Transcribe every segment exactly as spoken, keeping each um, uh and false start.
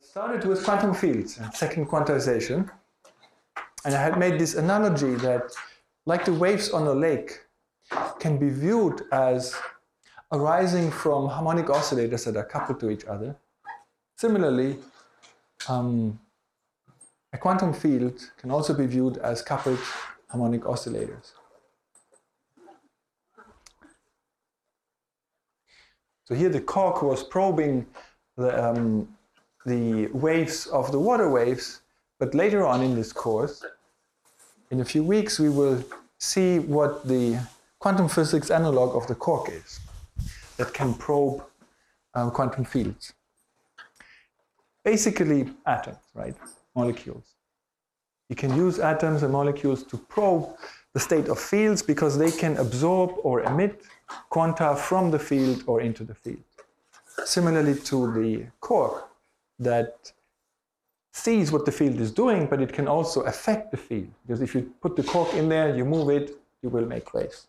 started with quantum fields and second quantization. And I had made this analogy that, like the waves on a lake, can be viewed as arising from harmonic oscillators that are coupled to each other. Similarly, um, a quantum field can also be viewed as coupled harmonic oscillators. So here the cork was probing the, um, the waves of the water waves, but later on in this course, in a few weeks, we will see what the quantum physics analog of the cork is that can probe um, quantum fields. Basically atoms, right? Molecules. You can use atoms and molecules to probe the state of fields because they can absorb or emit quanta from the field or into the field. Similarly to the cork that sees what the field is doing, but it can also affect the field. Because if you put the cork in there, you move it, you will make waves.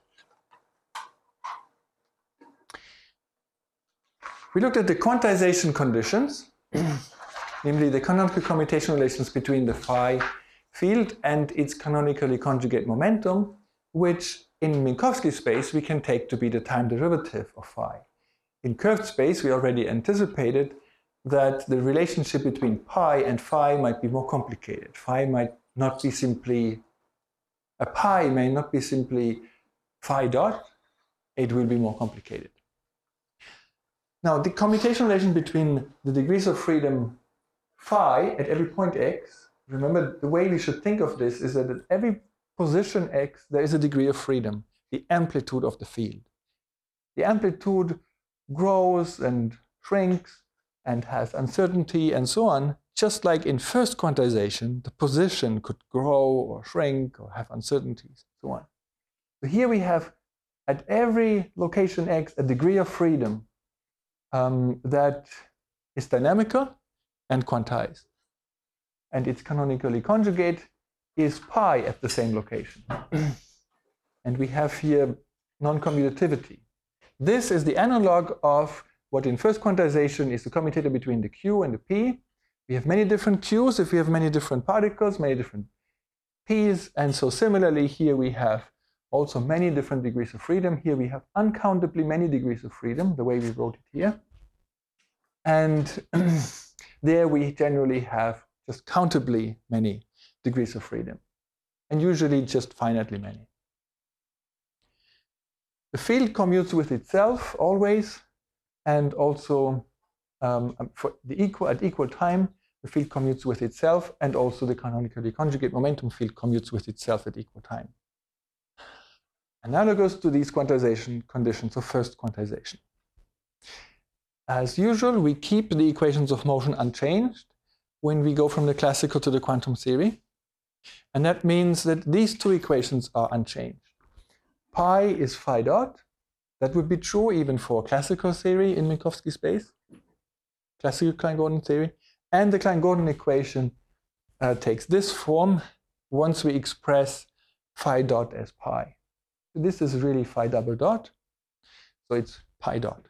We looked at the quantization conditions, namely the canonical commutation relations between the phi field and its canonically conjugate momentum, which in Minkowski space we can take to be the time derivative of phi. In curved space, we already anticipated that the relationship between pi and phi might be more complicated. Phi might not be simply, a pi may not be simply phi dot, it will be more complicated. Now, the commutation relation between the degrees of freedom phi at every point x, remember the way we should think of this is that at every position x there is a degree of freedom, the amplitude of the field. The amplitude grows and shrinks and has uncertainty and so on, just like in first quantization, the position could grow or shrink or have uncertainties and so on. So here we have at every location x a degree of freedom um, that is dynamical and quantized. And its canonically conjugate is pi at the same location. And we have here non-commutativity. This is the analog of what in first quantization is the commutator between the q and the p. We have many different q's if we have many different particles, many different p's. And so similarly here we have also many different degrees of freedom. Here we have uncountably many degrees of freedom, the way we wrote it here. And there we generally have just countably many degrees of freedom, and usually just finitely many. The field commutes with itself always, and also um, for the equal, at equal time, the field commutes with itself, and also the canonically conjugate momentum field commutes with itself at equal time. Analogous to these quantization conditions of first quantization. As usual, we keep the equations of motion unchanged when we go from the classical to the quantum theory. And that means that these two equations are unchanged. Pi is phi dot. That would be true even for classical theory in Minkowski space, classical Klein-Gordon theory. And the Klein-Gordon equation uh, takes this form once we express phi dot as pi. So this is really phi double dot. So it's pi dot.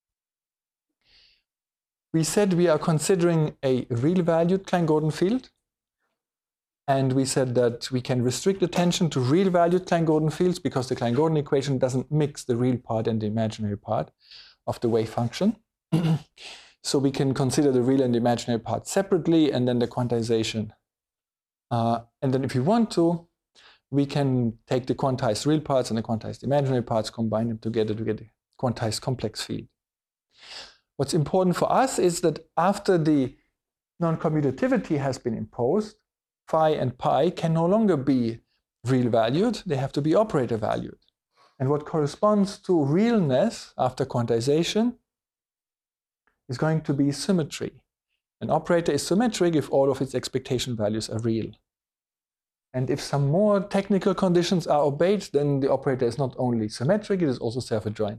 We said we are considering a real-valued Klein-Gordon field. And we said that we can restrict attention to real-valued Klein-Gordon fields because the Klein-Gordon equation doesn't mix the real part and the imaginary part of the wave function. So we can consider the real and the imaginary part separately, and then the quantization. Uh, and then if you want to, we can take the quantized real parts and the quantized imaginary parts, combine them together to get a quantized complex field. What's important for us is that after the non-commutativity has been imposed, phi and pi can no longer be real valued, they have to be operator valued. And what corresponds to realness after quantization is going to be symmetry. An operator is symmetric if all of its expectation values are real. And if some more technical conditions are obeyed, then the operator is not only symmetric, it is also self-adjoint.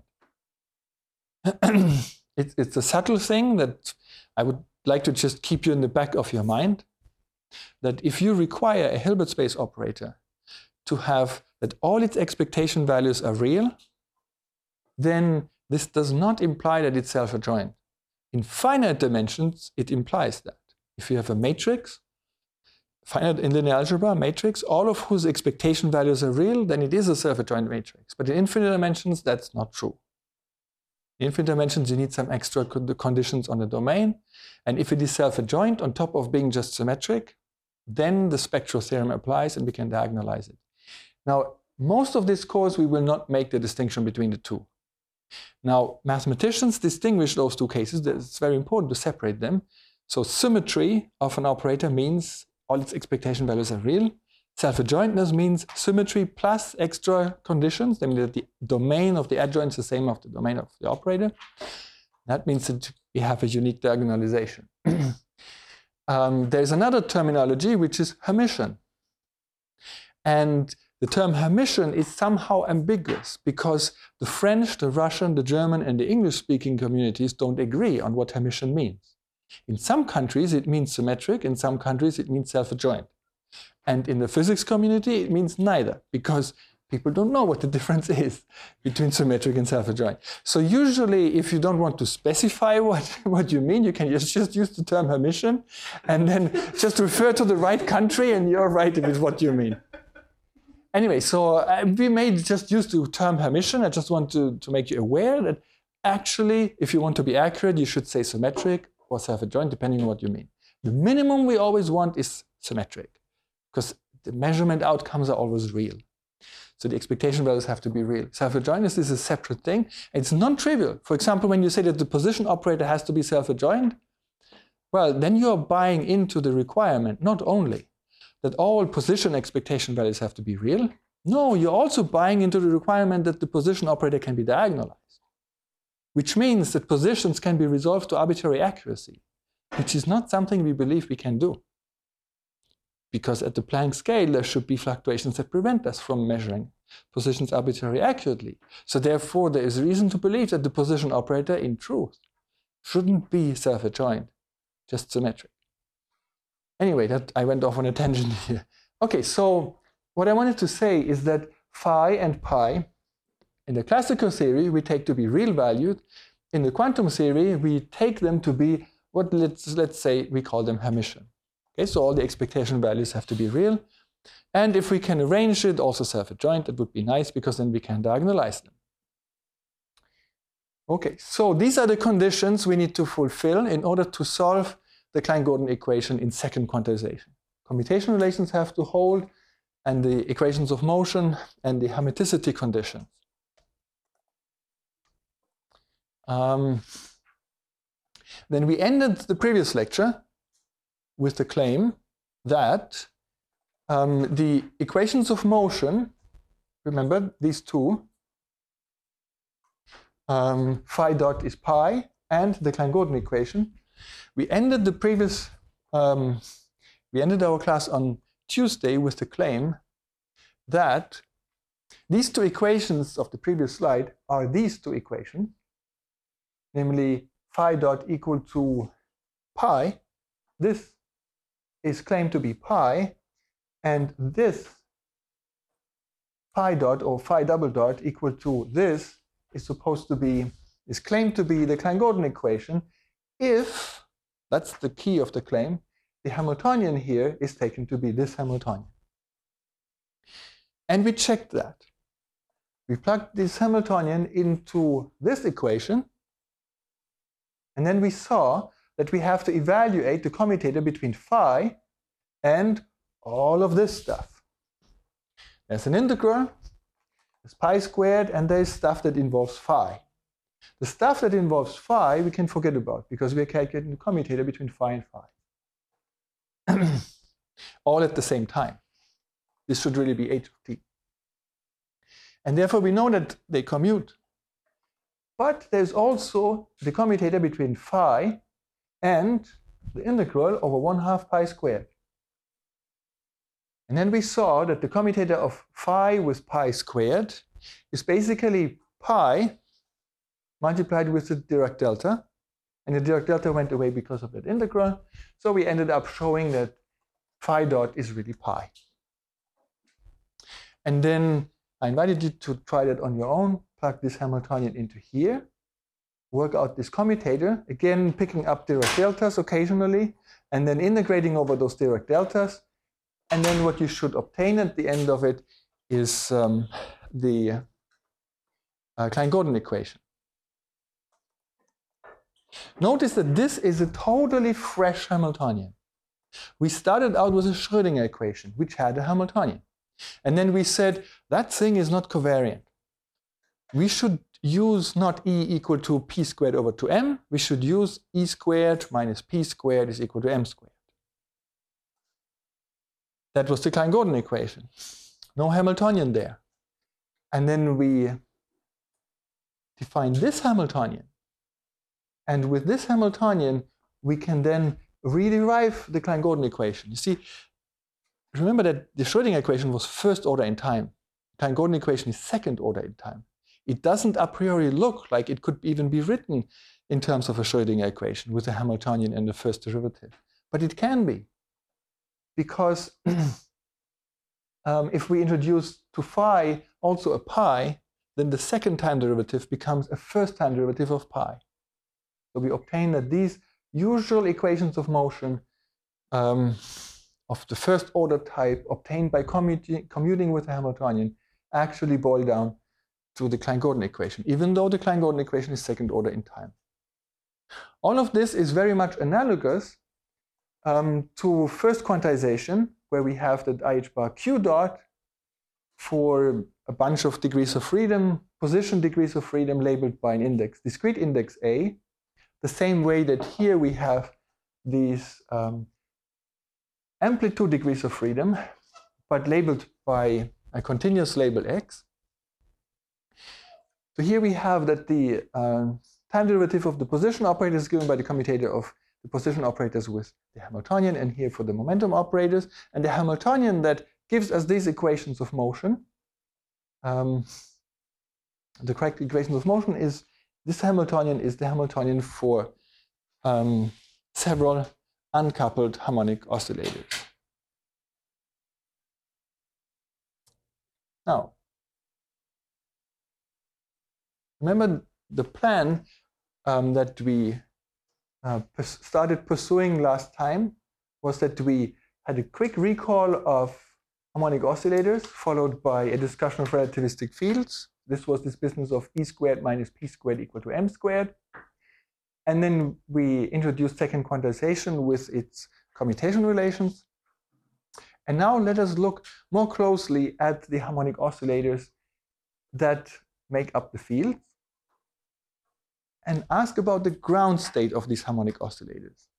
It's, it's a subtle thing that I would like to just keep you in the back of your mind, that if you require a Hilbert space operator to have that all its expectation values are real, then this does not imply that it's self-adjoint. In finite dimensions, it implies that. if you have a matrix, finite in linear algebra matrix, all of whose expectation values are real, then it is a self-adjoint matrix. But in infinite dimensions, that's not true. In infinite dimensions, you need some extra conditions on the domain. And if it is self-adjoint on top of being just symmetric, then the spectral theorem applies and we can diagonalize it. Now, most of this course, we will not make the distinction between the two. Now, mathematicians distinguish those two cases. It's very important to separate them. So symmetry of an operator means all its expectation values are real. Self-adjointness means symmetry plus extra conditions. That means that the domain of the adjoint is the same of the domain of the operator. That means that we have a unique diagonalization. um, there's another terminology, which is Hermitian. And the term Hermitian is somehow ambiguous because the French, the Russian, the German, and the English-speaking communities don't agree on what Hermitian means. In some countries, it means symmetric. In some countries, it means self-adjoint. And in the physics community, it means neither, because people don't know what the difference is between symmetric and self-adjoint. So usually, if you don't want to specify what, what you mean, you can just, just use the term Hermitian, and then just refer to the right country, and you're right with what you mean. Anyway, so uh, we may just use the term Hermitian. I just want to, to make you aware that actually, if you want to be accurate, you should say symmetric or self-adjoint, depending on what you mean. The minimum we always want is symmetric, because the measurement outcomes are always real. So the expectation values have to be real. Self-adjointness is a separate thing. It's non-trivial. For example, when you say that the position operator has to be self-adjoint, well, then you're buying into the requirement, not only that all position expectation values have to be real. No, you're also buying into the requirement that the position operator can be diagonalized, which means that positions can be resolved to arbitrary accuracy, which is not something we believe we can do. Because at the Planck scale, there should be fluctuations that prevent us from measuring positions arbitrarily accurately. So therefore, there is reason to believe that the position operator, in truth, shouldn't be self-adjoint, just symmetric. Anyway, that I went off on a tangent here. Okay, so what I wanted to say is that phi and pi, in the classical theory, we take to be real valued. In the quantum theory, we take them to be what, let's, let's say, we call them Hermitian. Okay, so all the expectation values have to be real. And if we can arrange it, also self-adjoint, that would be nice, because then we can diagonalize them. Okay, so these are the conditions we need to fulfill in order to solve the Klein-Gordon equation in second quantization. Commutation relations have to hold, and the equations of motion, and the hermiticity conditions. Um, then we ended the previous lecture with the claim that um, the equations of motion, remember these two, um, phi dot is pi, and the Klein-Gordon equation. We ended the previous, um, we ended our class on Tuesday with the claim that these two equations of the previous slide are these two equations, namely phi dot equal to pi. This is claimed to be pi, and this phi dot or phi double dot equal to this is supposed to be, is claimed to be the Klein-Gordon equation if, that's the key of the claim, the Hamiltonian here is taken to be this Hamiltonian. And we checked that. We plugged this Hamiltonian into this equation, and then we saw that we have to evaluate the commutator between phi and all of this stuff. There's an integral, there's pi squared, and there's stuff that involves phi. The stuff that involves phi we can forget about, because we're calculating the commutator between phi and phi. All at the same time. This should really be h of t. And therefore we know that they commute. But there's also the commutator between phi and the integral over one half pi squared. And then we saw that the commutator of phi with pi squared is basically pi multiplied with the Dirac delta. And the Dirac delta went away because of that integral. So we ended up showing that phi dot is really pi. And then I invited you to try that on your own. Plug this Hamiltonian into here. Work out this commutator. Again, picking up Dirac deltas occasionally. and then integrating over those Dirac deltas. And then what you should obtain at the end of it is um, the uh, Klein-Gordon equation. Notice that this is a totally fresh Hamiltonian. We started out with a Schrödinger equation, which had a Hamiltonian. And then we said, that thing is not covariant. We should use not E equal to P squared over two M. We should use E squared minus P squared is equal to M squared. That was the Klein-Gordon equation. No Hamiltonian there. And then we define this Hamiltonian. And with this Hamiltonian, we can then rederive the Klein-Gordon equation. You see, remember that the Schrödinger equation was first order in time. Klein-Gordon equation is second order in time. It doesn't a priori look like it could even be written in terms of a Schrödinger equation with a Hamiltonian and the first derivative. But it can be. Because um, if we introduce to phi also a pi, then the second time derivative becomes a first time derivative of pi. So we obtain that these usual equations of motion um, of the first order type obtained by commuting, commuting with the Hamiltonian actually boil down to the Klein-Gordon equation, even though the Klein-Gordon equation is second order in time. All of this is very much analogous um, to first quantization, where we have that I H bar Q dot for a bunch of degrees of freedom, position degrees of freedom labeled by an index, discrete index A, the same way that here we have these um, amplitude degrees of freedom, but labeled by a continuous label x. So here we have that the uh, time derivative of the position operator is given by the commutator of the position operators with the Hamiltonian, and here for the momentum operators. And the Hamiltonian that gives us these equations of motion, um, the correct equations of motion is, this Hamiltonian is the Hamiltonian for um, several uncoupled harmonic oscillators. Now, remember the plan um, that we uh, started pursuing last time was that we had a quick recall of harmonic oscillators followed by a discussion of relativistic fields. This was this business of E squared minus P squared equal to M squared. And then we introduced second quantization with its commutation relations. And now let us look more closely at the harmonic oscillators that make up the fields and ask about the ground state of these harmonic oscillators.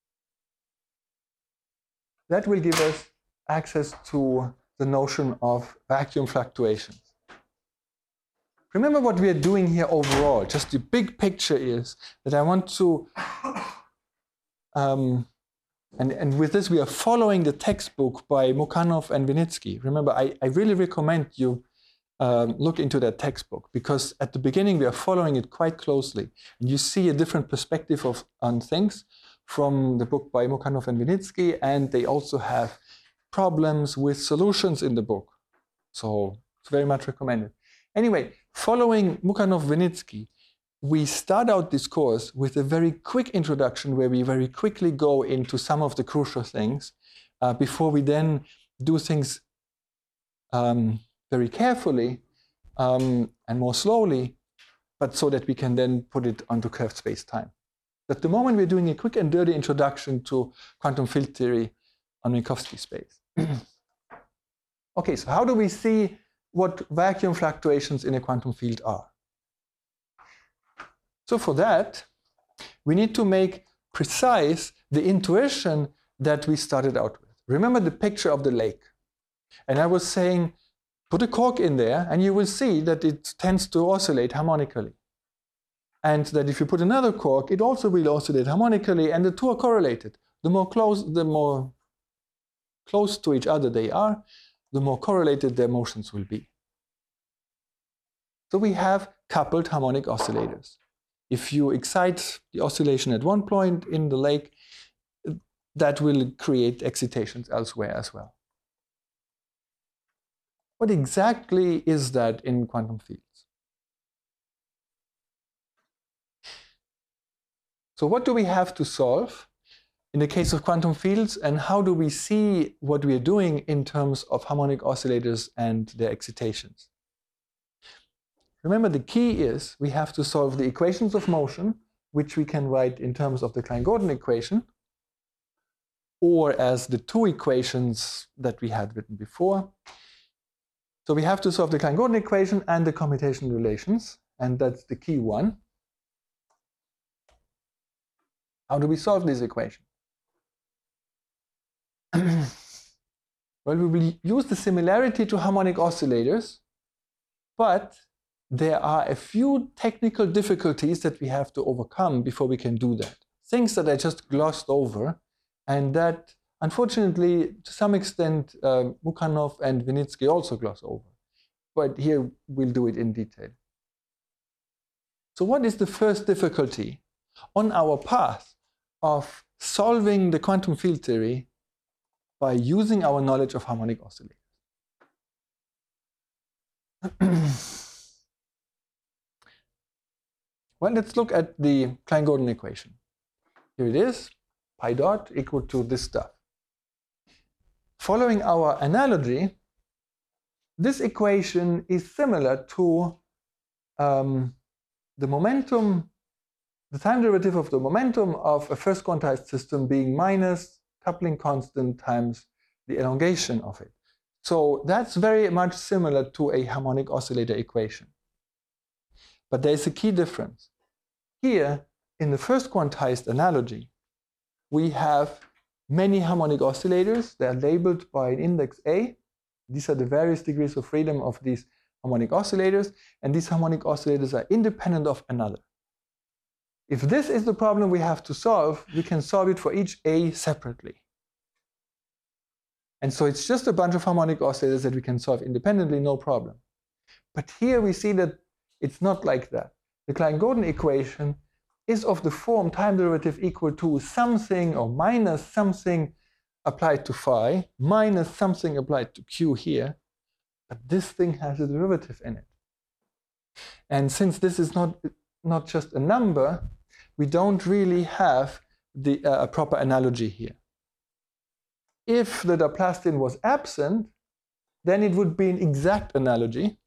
That will give us access to the notion of vacuum fluctuations. Remember what we are doing here overall. Just the big picture is that I want to, um, and, and with this we are following the textbook by Mukhanov and Vinitsky. Remember, I, I really recommend you um, look into that textbook, because at the beginning we are following it quite closely. And you see a different perspective of, on things from the book by Mukhanov and Vinitsky, and they also have problems with solutions in the book. So it's very much recommended. Anyway, following Mukhanov-Vinitsky, we start out this course with a very quick introduction where we very quickly go into some of the crucial things uh, before we then do things um, very carefully um, and more slowly, but so that we can then put it onto curved space-time. At the moment, we're doing a quick and dirty introduction to quantum field theory on Minkowski space. Okay, so how do we see what vacuum fluctuations in a quantum field are? So for that, we need to make precise the intuition that we started out with. Remember the picture of the lake. And I was saying, put a cork in there and you will see that it tends to oscillate harmonically. And that if you put another cork, it also will oscillate harmonically, and the two are correlated. The more close, the more close to each other they are, the more correlated their motions will be. So we have coupled harmonic oscillators. If you excite the oscillation at one point in the lake, that will create excitations elsewhere as well. What exactly is that in quantum fields? So what do we have to solve? in the case of quantum fields, and how do we see what we are doing in terms of harmonic oscillators and their excitations. Remember, the key is we have to solve the equations of motion, which we can write in terms of the Klein-Gordon equation, or as the two equations that we had written before. So we have to solve the Klein-Gordon equation and the commutation relations, and that's the key one. How do we solve this equation? Well, we will use the similarity to harmonic oscillators, but there are a few technical difficulties that we have to overcome before we can do that. Things that I just glossed over, and that, unfortunately, to some extent, uh, Mukhanov and Vinitsky also gloss over. But here we'll do it in detail. So what is the first difficulty on our path of solving the quantum field theory by using our knowledge of harmonic oscillators? Well, let's look at the Klein-Gordon equation. Here it is, pi dot equal to this stuff. Following our analogy, this equation is similar to um, the momentum, the time derivative of the momentum of a first quantized system being minus coupling constant times the elongation of it. So that's very much similar to a harmonic oscillator equation. But there's a key difference. Here, in the first quantized analogy, we have many harmonic oscillators. They are labeled by an index A. These are the various degrees of freedom of these harmonic oscillators, and these harmonic oscillators are independent of another. If this is the problem we have to solve, we can solve it for each A separately. And so it's just a bunch of harmonic oscillators that we can solve independently, no problem. But here we see that it's not like that. The Klein-Gordon equation is of the form time derivative equal to something or minus something applied to phi, minus something applied to q here. But this thing has a derivative in it. And since this is not, not just a number, we don't really have the, uh, a proper analogy here. If the Laplacian was absent, then it would be an exact analogy.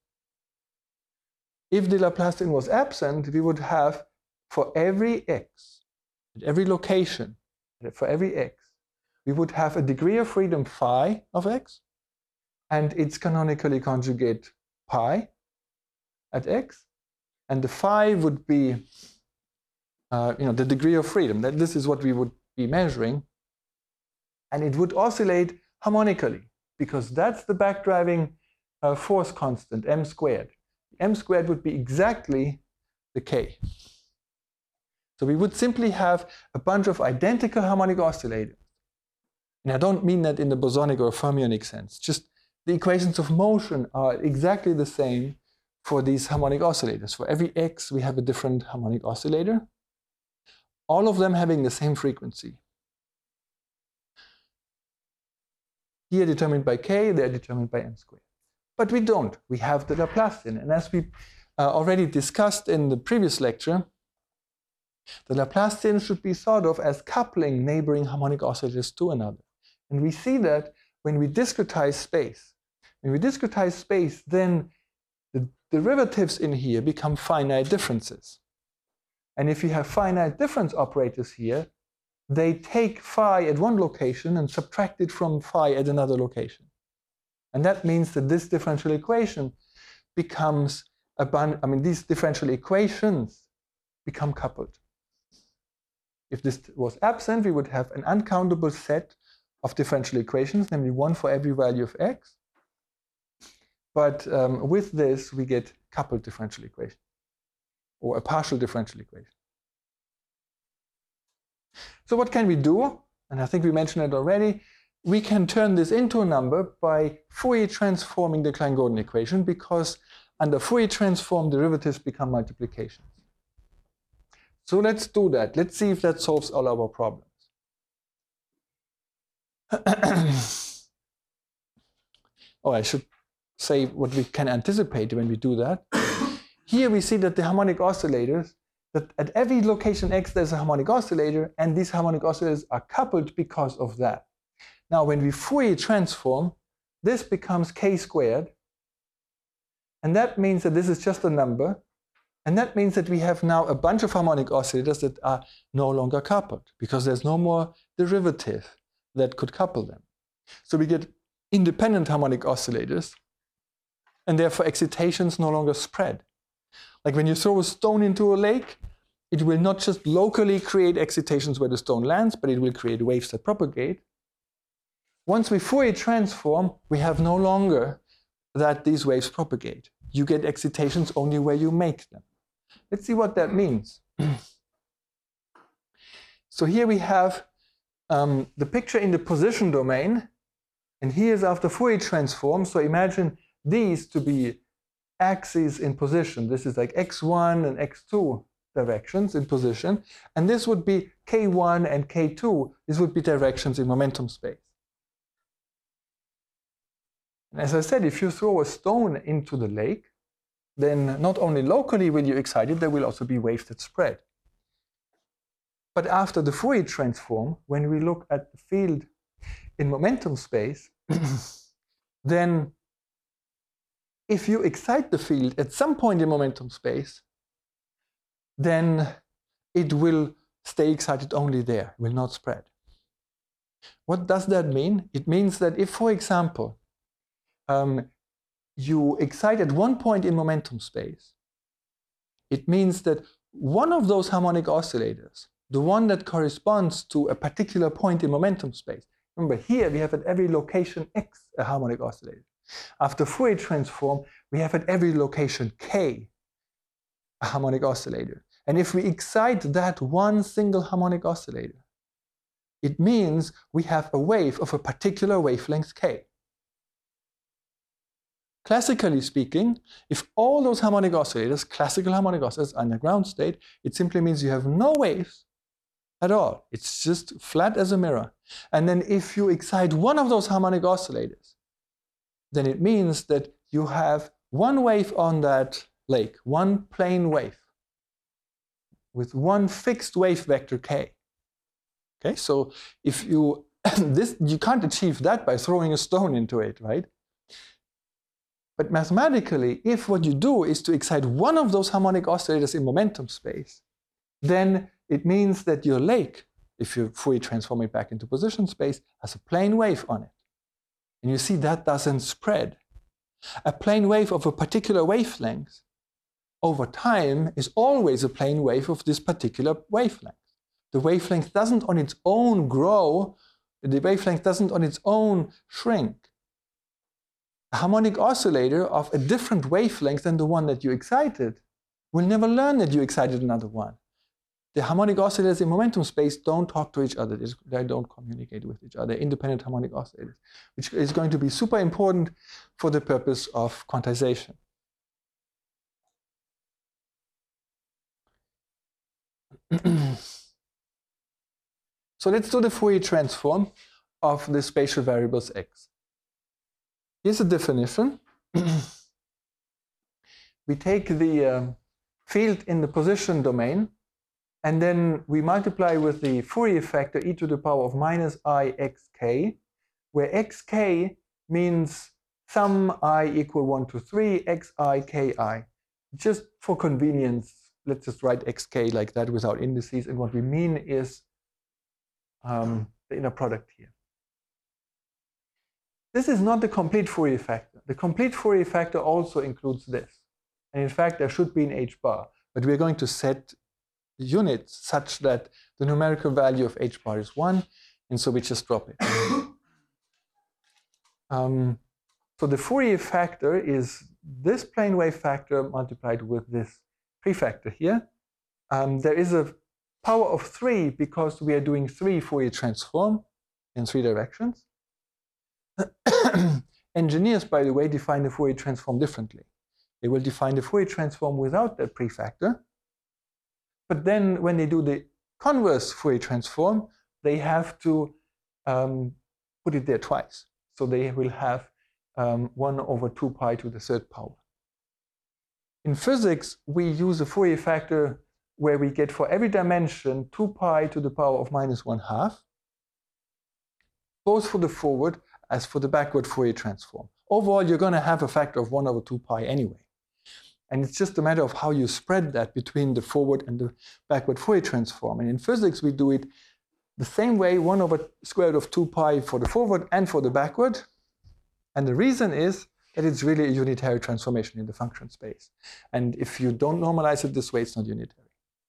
If the Laplacian was absent, we would have for every x, at every location, for every x, we would have a degree of freedom phi of x, and its canonically conjugate pi at x, and the phi would be uh, you know, the degree of freedom. That this is what we would be measuring, and it would oscillate harmonically, because that's the backdriving uh, force constant, m squared. M squared would be exactly the k. So we would simply have a bunch of identical harmonic oscillators. And I don't mean that in the bosonic or fermionic sense. Just the equations of motion are exactly the same for these harmonic oscillators. For every x, we have a different harmonic oscillator, all of them having the same frequency. Here determined by k, they're determined by m squared. But we don't. We have the Laplacian. And as we uh, already discussed in the previous lecture, the Laplacian should be thought of as coupling neighboring harmonic oscillators to another. And we see that when we discretize space. When we discretize space, then the derivatives in here become finite differences. And if you have finite difference operators here, they take phi at one location and subtract it from phi at another location. And that means that this differential equation becomes a bunch, I mean, these differential equations become coupled. If this was absent, we would have an uncountable set of differential equations, namely one for every value of x. But um, with this, we get coupled differential equation, or a partial differential equation. So what can we do? And I think we mentioned it already. We can turn this into a number by Fourier transforming the Klein-Gordon equation, because under Fourier transform, derivatives become multiplications. So let's do that. Let's see if that solves all our problems. Oh, I should say what we can anticipate when we do that. Here we see that the harmonic oscillators that at every location x there's a harmonic oscillator, and these harmonic oscillators are coupled because of that. Now when we Fourier transform, this becomes k squared, and that means that this is just a number, and that means that we have now a bunch of harmonic oscillators that are no longer coupled, because there's no more derivative that could couple them. So we get independent harmonic oscillators, and therefore excitations no longer spread. Like when you throw a stone into a lake, it will not just locally create excitations where the stone lands, but it will create waves that propagate. Once we Fourier transform, we have no longer that these waves propagate. You get excitations only where you make them. Let's see what that means. So here we have um, the picture in the position domain, and here's after Fourier transform. So imagine these to be axes in position. This is like x one and x two directions in position, and this would be k one and k two. These would be directions in momentum space. And as I said, if you throw a stone into the lake, then not only locally will you excite it, there will also be waves that spread. But after the Fourier transform, when we look at the field in momentum space, then if you excite the field at some point in momentum space, then it will stay excited only there, it will not spread. What does that mean? It means that if, for example, um, you excite at one point in momentum space, it means that one of those harmonic oscillators, the one that corresponds to a particular point in momentum space, remember here we have at every location x a harmonic oscillator. After Fourier transform, we have at every location k a harmonic oscillator. And if we excite that one single harmonic oscillator, it means we have a wave of a particular wavelength k. Classically speaking, if all those harmonic oscillators, classical harmonic oscillators, are in the ground state, it simply means you have no waves at all. It's just flat as a mirror. And then if you excite one of those harmonic oscillators, then it means that you have one wave on that lake, one plane wave, with one fixed wave vector k. Okay, so if you, this, you can't achieve that by throwing a stone into it, right? But mathematically, if what you do is to excite one of those harmonic oscillators in momentum space, then it means that your lake, if you Fourier transform it back into position space, has a plane wave on it. And you see that doesn't spread. A plane wave of a particular wavelength over time is always a plane wave of this particular wavelength. The wavelength doesn't on its own grow, the wavelength doesn't on its own shrink. A harmonic oscillator of a different wavelength than the one that you excited will never learn that you excited another one. The harmonic oscillators in momentum space don't talk to each other, they don't communicate with each other, independent harmonic oscillators, which is going to be super important for the purpose of quantization. So let's do the Fourier transform of the spatial variables x. Here's a definition. We take the um, field in the position domain, and then we multiply with the Fourier factor e to the power of minus I xk, where xk means some I equal one to three, xi, ki. Just for convenience, let's just write xk like that without indices, and what we mean is um, the inner product here. This is not the complete Fourier factor. The complete Fourier factor also includes this. And in fact, there should be an h bar, but we're going to set units such that the numerical value of h bar is one, and so we just drop it. um, so the Fourier factor is this plane wave factor multiplied with this prefactor here. Um, there is a power of three because we are doing three Fourier transform in three directions. Engineers, by the way, define the Fourier transform differently. They will define the Fourier transform without that prefactor. But then when they do the converse Fourier transform, they have to um, put it there twice. So they will have um, one over two pi to the third power. In physics, we use a Fourier factor where we get for every dimension two pi to the power of minus one half, both for the forward as for the backward Fourier transform. Overall, you're going to have a factor of one over two pi anyway. And it's just a matter of how you spread that between the forward and the backward Fourier transform. And in physics, we do it the same way, one over square root of two pi for the forward and for the backward. And the reason is that it's really a unitary transformation in the function space. And if you don't normalize it this way, it's not unitary.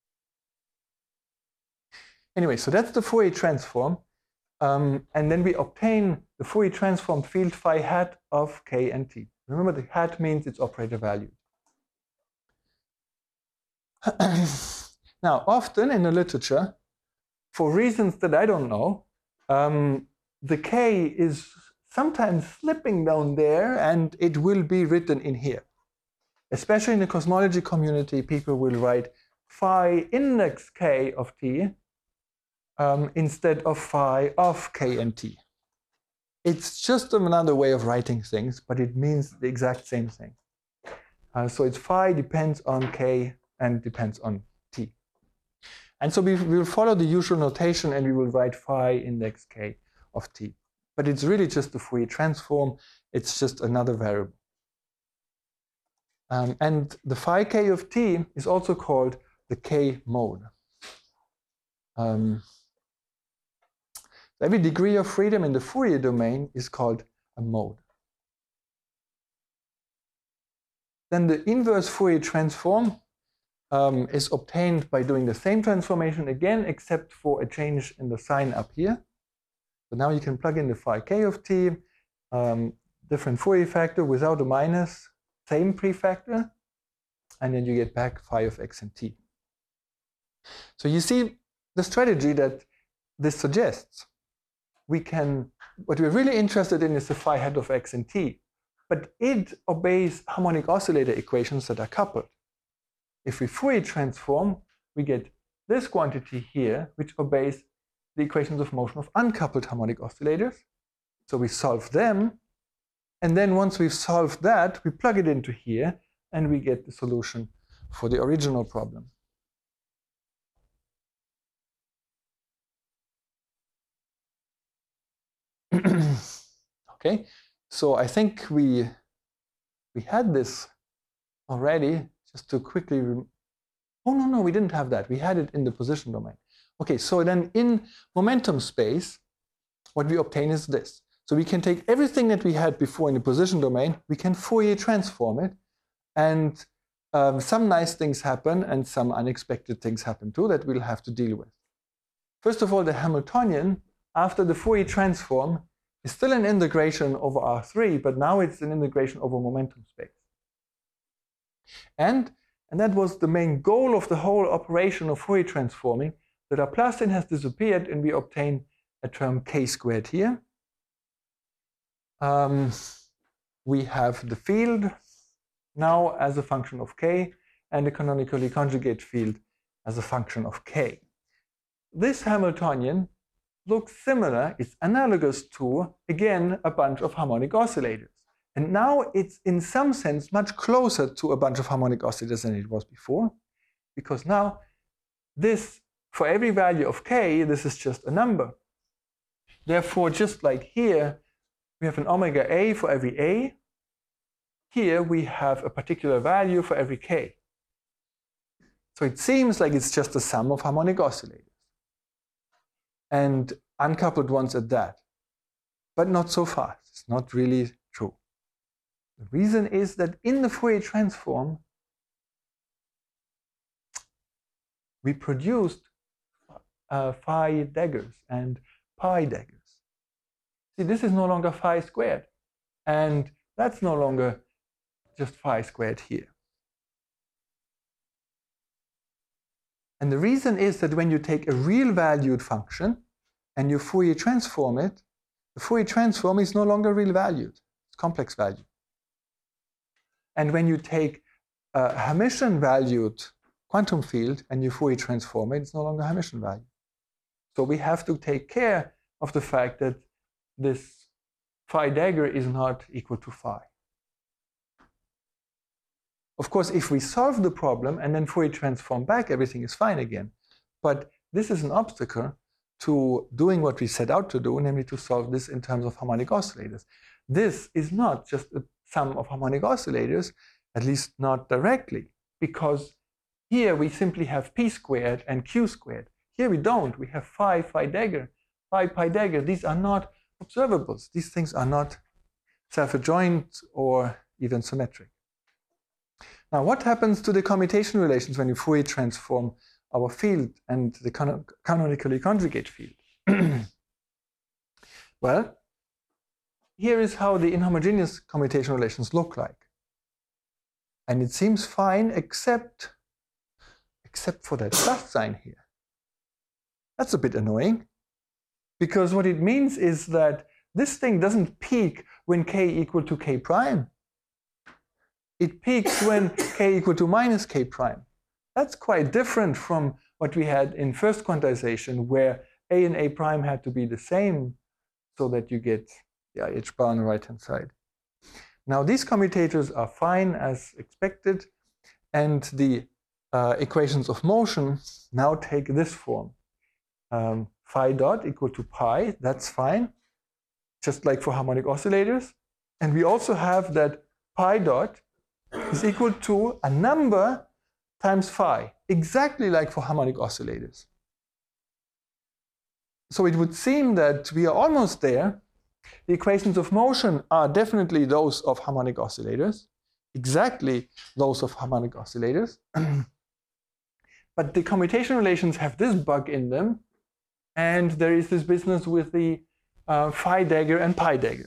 Anyway, so that's the Fourier transform. Um, and then we obtain the Fourier transform field phi hat of k and t. Remember, the hat means it's operator valued. Now, often in the literature, for reasons that I don't know, um, the k is sometimes slipping down there, and it will be written in here. Especially in the cosmology community, people will write phi index k of t um, instead of phi of k and t. It's just another way of writing things, but it means the exact same thing. Uh, so it's phi depends on k and depends on t. And so we will follow the usual notation, and we will write phi index k of t. But it's really just the Fourier transform. It's just another variable. Um, and the phi k of t is also called the k mode. Um, every degree of freedom in the Fourier domain is called a mode. Then the inverse Fourier transform um, is obtained by doing the same transformation again, except for a change in the sign up here. So now you can plug in the phi k of t, um, different Fourier factor without a minus, same prefactor, and then you get back phi of x and t. So you see the strategy that this suggests. We can, what we're really interested in is the phi hat of x and t, but it obeys harmonic oscillator equations that are coupled. If we Fourier transform, we get this quantity here, which obeys the equations of motion of uncoupled harmonic oscillators. So we solve them, and then once we've solved that, we plug it into here, and we get the solution for the original problem. Okay, so I think we we had this already. Just to quickly, oh no, no, we didn't have that. We had it in the position domain. Okay, so then in momentum space, what we obtain is this. So we can take everything that we had before in the position domain, we can Fourier transform it, and um, some nice things happen and some unexpected things happen too that we'll have to deal with. First of all, the Hamiltonian, after the Fourier transform, is still an integration over R three, but now it's an integration over momentum space. And, and that was the main goal of the whole operation of Fourier transforming, that our Laplacian has disappeared and we obtain a term k squared here. Um, we have the field now as a function of k and the canonically conjugate field as a function of k. This Hamiltonian looks similar, it's analogous to, again, a bunch of harmonic oscillators. And now it's in some sense much closer to a bunch of harmonic oscillators than it was before, because now this, for every value of k, this is just a number. Therefore, just like here, we have an omega a for every a. Here we have a particular value for every k. So it seems like it's just a sum of harmonic oscillators, and uncoupled ones at that. But not so fast. It's not really true. The reason is that in the Fourier transform, we produced uh, phi daggers and pi daggers. See, this is no longer phi squared, and that's no longer just phi squared here. And the reason is that when you take a real valued function and you Fourier transform it, the Fourier transform is no longer real valued. It's complex value. And when you take a Hermitian valued quantum field and you Fourier transform it, it's no longer Hermitian value. So we have to take care of the fact that this phi dagger is not equal to phi. Of course, if we solve the problem and then Fourier transform back, everything is fine again. But this is an obstacle to doing what we set out to do, namely to solve this in terms of harmonic oscillators. This is not just a sum of harmonic oscillators, at least not directly, because here we simply have p squared and q squared. Here we don't. We have phi, phi dagger, phi, pi dagger. These are not observables. These things are not self-adjoint or even symmetric. Now, what happens to the commutation relations when you Fourier transform our field and the canon canonically conjugate field? Well, here is how the inhomogeneous commutation relations look like. And it seems fine except, except for that plus sign here. That's a bit annoying, because what it means is that this thing doesn't peak when k equal to k prime. It peaks when k equal to minus k prime. That's quite different from what we had in first quantization, where a and a prime had to be the same so that you get the I H bar on the right-hand side. Now, these commutators are fine as expected, and the uh, equations of motion now take this form. Um, phi dot equal to pi, that's fine, just like for harmonic oscillators. And we also have that pi dot is equal to a number times phi, exactly like for harmonic oscillators. So it would seem that we are almost there. The equations of motion are definitely those of harmonic oscillators, exactly those of harmonic oscillators. But the commutation relations have this bug in them, and there is this business with the uh, phi dagger and pi dagger.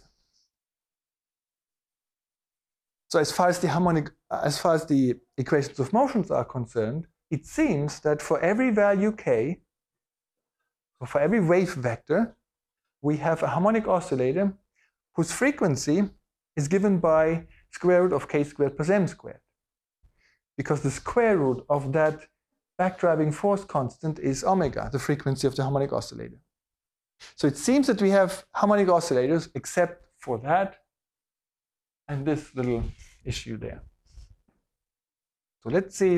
So as far as the harmonic, as far as the equations of motions are concerned, it seems that for every value k, or for every wave vector, we have a harmonic oscillator whose frequency is given by square root of k squared plus m squared. Because the square root of that backdriving force constant is omega, the frequency of the harmonic oscillator. So it seems that we have harmonic oscillators except for that and this little issue there. So let's see.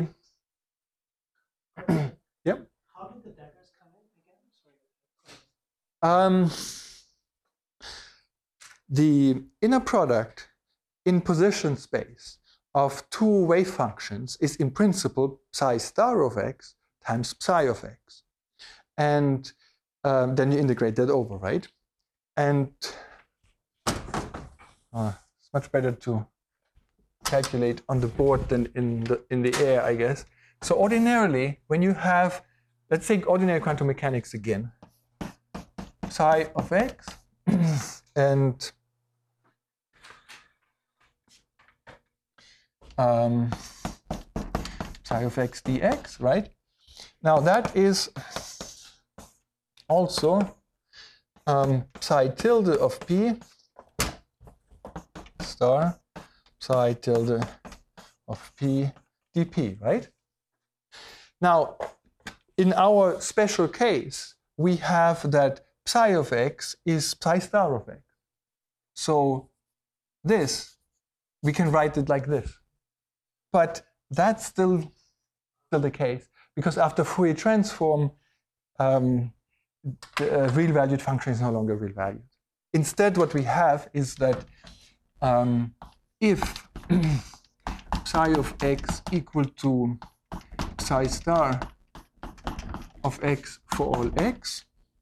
Yep. How did the daggers come in again? Sorry. Um, the inner product in position space of two wave functions is in principle psi star of x times psi of x. And um, then you integrate that over, right? And uh, it's much better to calculate on the board than in the, in the air, I guess. So ordinarily, when you have, let's take ordinary quantum mechanics again, psi of x and um, psi of x dx, right? Now that is also um, psi tilde of p star psi tilde of p dp, right? Now, in our special case, we have that psi of x is psi star of x. So this, we can write it like this. But that's still, still the case, because after Fourier transform, um, the uh, real valued function is no longer real valued. Instead, what we have is that um, if psi of x equal to psi star of x for all x,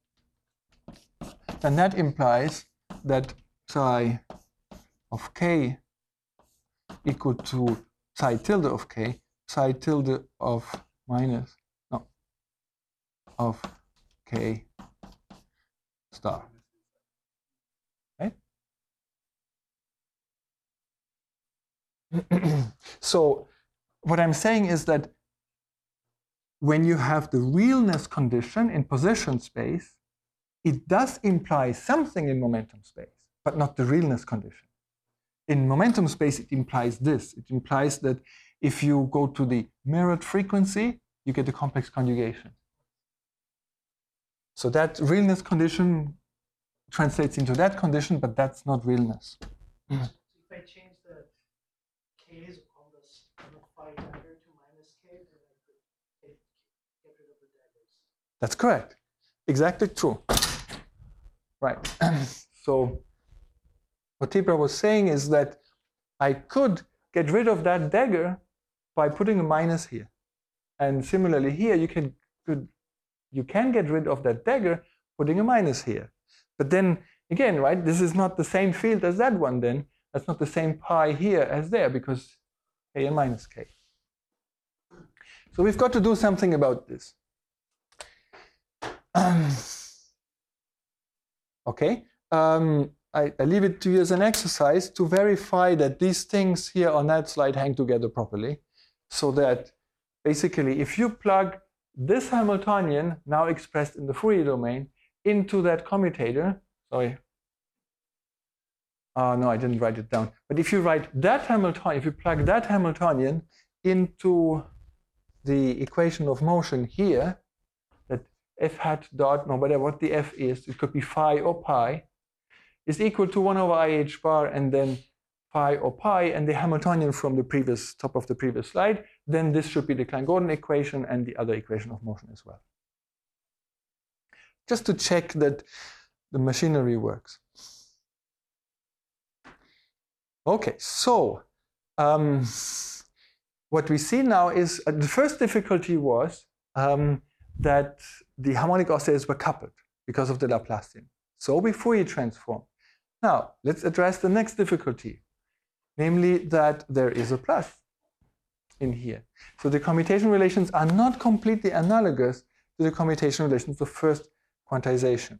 then that implies that psi of k equal to psi tilde of k, psi tilde of minus, no, of k star. Right? So what I'm saying is that when you have the realness condition in position space, it does imply something in momentum space, but not the realness condition. In momentum space, it implies this. It implies that if you go to the mirrored frequency, you get the complex conjugation. So that realness condition translates into that condition, but that's not realness. So if I change the k's on this on the phi dagger to minus k, then I could take, get rid of the daggers. That's correct. Exactly true. Right. So what Tibra was saying is that I could get rid of that dagger by putting a minus here. And similarly here, you can, could, you can get rid of that dagger putting a minus here. But then again, right, this is not the same field as that one then. That's not the same pi here as there because k and minus k. So we've got to do something about this. Um, okay, um, I, I leave it to you as an exercise to verify that these things here on that slide hang together properly, so that basically if you plug this Hamiltonian, now expressed in the Fourier domain, into that commutator, sorry, uh, no, I didn't write it down, but if you write that Hamiltonian, if you plug that Hamiltonian into the equation of motion here, that f hat dot, no matter what the f is, it could be phi or pi, is equal to one over I h bar and then phi or pi and the Hamiltonian from the previous top of the previous slide, then this should be the Klein-Gordon equation and the other equation of motion as well. Just to check that the machinery works. Okay, so um, what we see now is uh, the first difficulty was um, that the harmonic oscillators were coupled because of the Laplacian. So we Fourier transform. Now, let's address the next difficulty, namely that there is a plus in here. So the commutation relations are not completely analogous to the commutation relations of first quantization.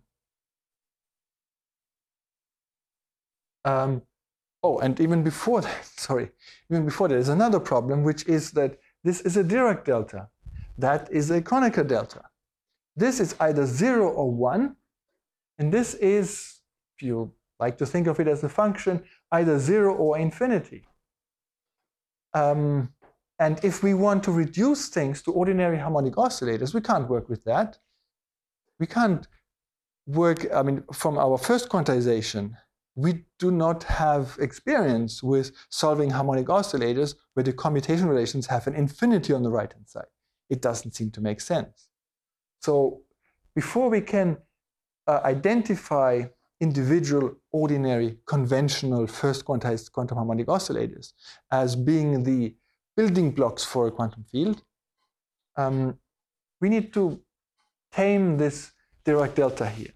Um, oh, and even before that, sorry, even before that, there's another problem, which is that this is a Dirac delta. That is a Kronecker delta. This is either zero or one, and this is, if you like to think of it as a function, either zero or infinity. Um, and if we want to reduce things to ordinary harmonic oscillators, we can't work with that. We can't work, I mean, from our first quantization, we do not have experience with solving harmonic oscillators where the commutation relations have an infinity on the right-hand side. It doesn't seem to make sense. So before we can uh, identify individual, ordinary, conventional first quantized quantum harmonic oscillators as being the building blocks for a quantum field, um, we need to tame this Dirac delta here.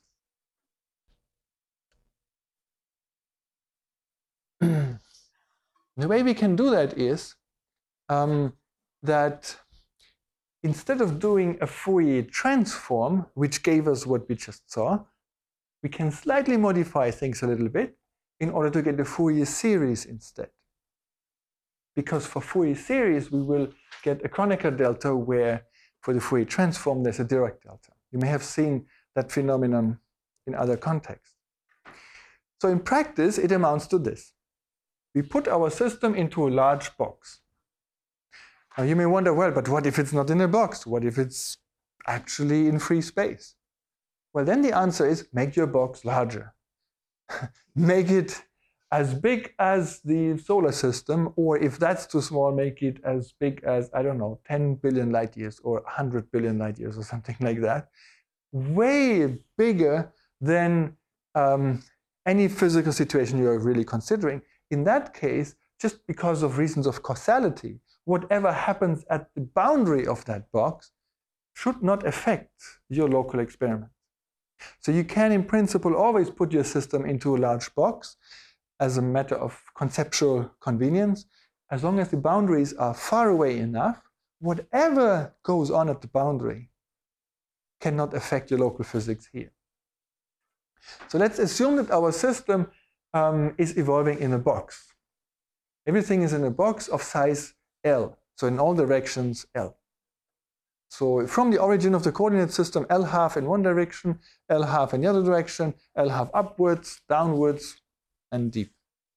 The way we can do that is um, that instead of doing a Fourier transform, which gave us what we just saw, we can slightly modify things a little bit in order to get the Fourier series instead. Because for Fourier series, we will get a Kronecker delta where for the Fourier transform, there's a Dirac delta. You may have seen that phenomenon in other contexts. So in practice, it amounts to this. We put our system into a large box. Now you may wonder, well, but what if it's not in a box? What if it's actually in free space? Well, then the answer is make your box larger. Make it as big as the solar system, or if that's too small, make it as big as, I don't know, ten billion light years or one hundred billion light years or something like that. Way bigger than um, any physical situation you're really considering. In that case, just because of reasons of causality, whatever happens at the boundary of that box should not affect your local experiment. So you can, in principle, always put your system into a large box as a matter of conceptual convenience. As long as the boundaries are far away enough, whatever goes on at the boundary cannot affect your local physics here. So let's assume that our system um, is evolving in a box. Everything is in a box of size L, so in all directions L. So from the origin of the coordinate system, L half in one direction, L half in the other direction, L half upwards, downwards, and deep.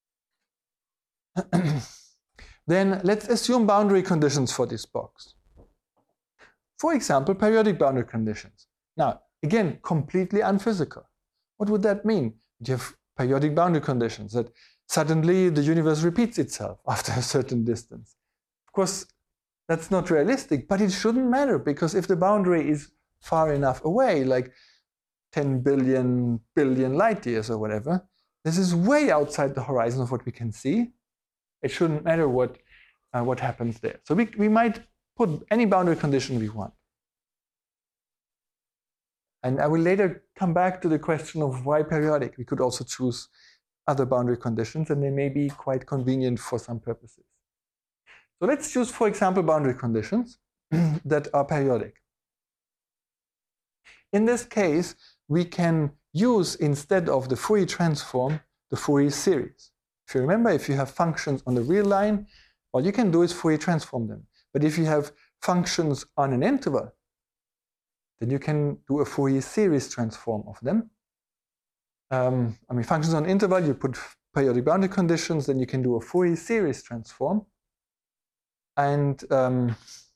Then let's assume boundary conditions for this box. For example, periodic boundary conditions. Now, again, completely unphysical. What would that mean? You have periodic boundary conditions that suddenly the universe repeats itself after a certain distance. Of course, that's not realistic, but it shouldn't matter, because if the boundary is far enough away, like ten billion billion light years or whatever, this is way outside the horizon of what we can see. It shouldn't matter what, uh, what happens there. So we, we might put any boundary condition we want. And I will later come back to the question of why periodic. We could also choose other boundary conditions, and they may be quite convenient for some purposes. So let's choose, for example, boundary conditions that are periodic. In this case, we can use, instead of the Fourier transform, the Fourier series. If you remember, if you have functions on the real line, all you can do is Fourier transform them. But if you have functions on an interval, then you can do a Fourier series transform of them. Um, I mean, functions on interval, you put periodic boundary conditions, then you can do a Fourier series transform. And um,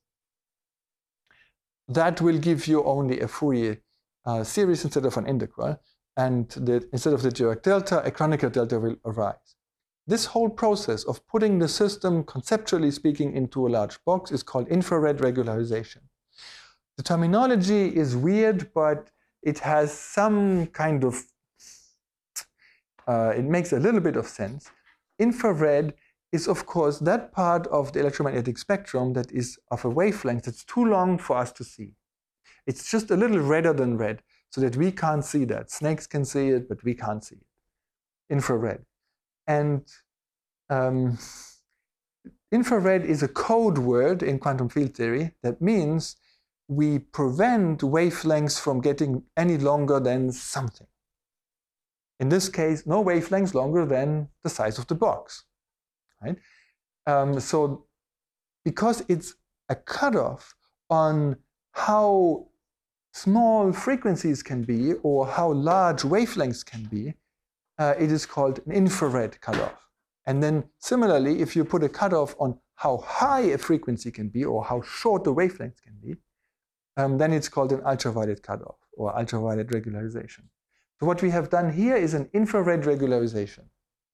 that will give you only a Fourier uh, series instead of an integral. And the, instead of the Dirac delta, a Kronecker delta will arise. This whole process of putting the system, conceptually speaking, into a large box is called infrared regularization. The terminology is weird, but it has some kind of, uh, it makes a little bit of sense. Infrared is, of course, that part of the electromagnetic spectrum that is of a wavelength that's too long for us to see. It's just a little redder than red, so that we can't see that. Snakes can see it, but we can't see it. Infrared. And um, infrared is a code word in quantum field theory that means we prevent wavelengths from getting any longer than something. In this case, no wavelengths longer than the size of the box. Right? Um, so because it's a cutoff on how small frequencies can be or how large wavelengths can be, uh, it is called an infrared cutoff. And then similarly, if you put a cutoff on how high a frequency can be or how short the wavelength can be, um, then it's called an ultraviolet cutoff or ultraviolet regularization. So what we have done here is an infrared regularization.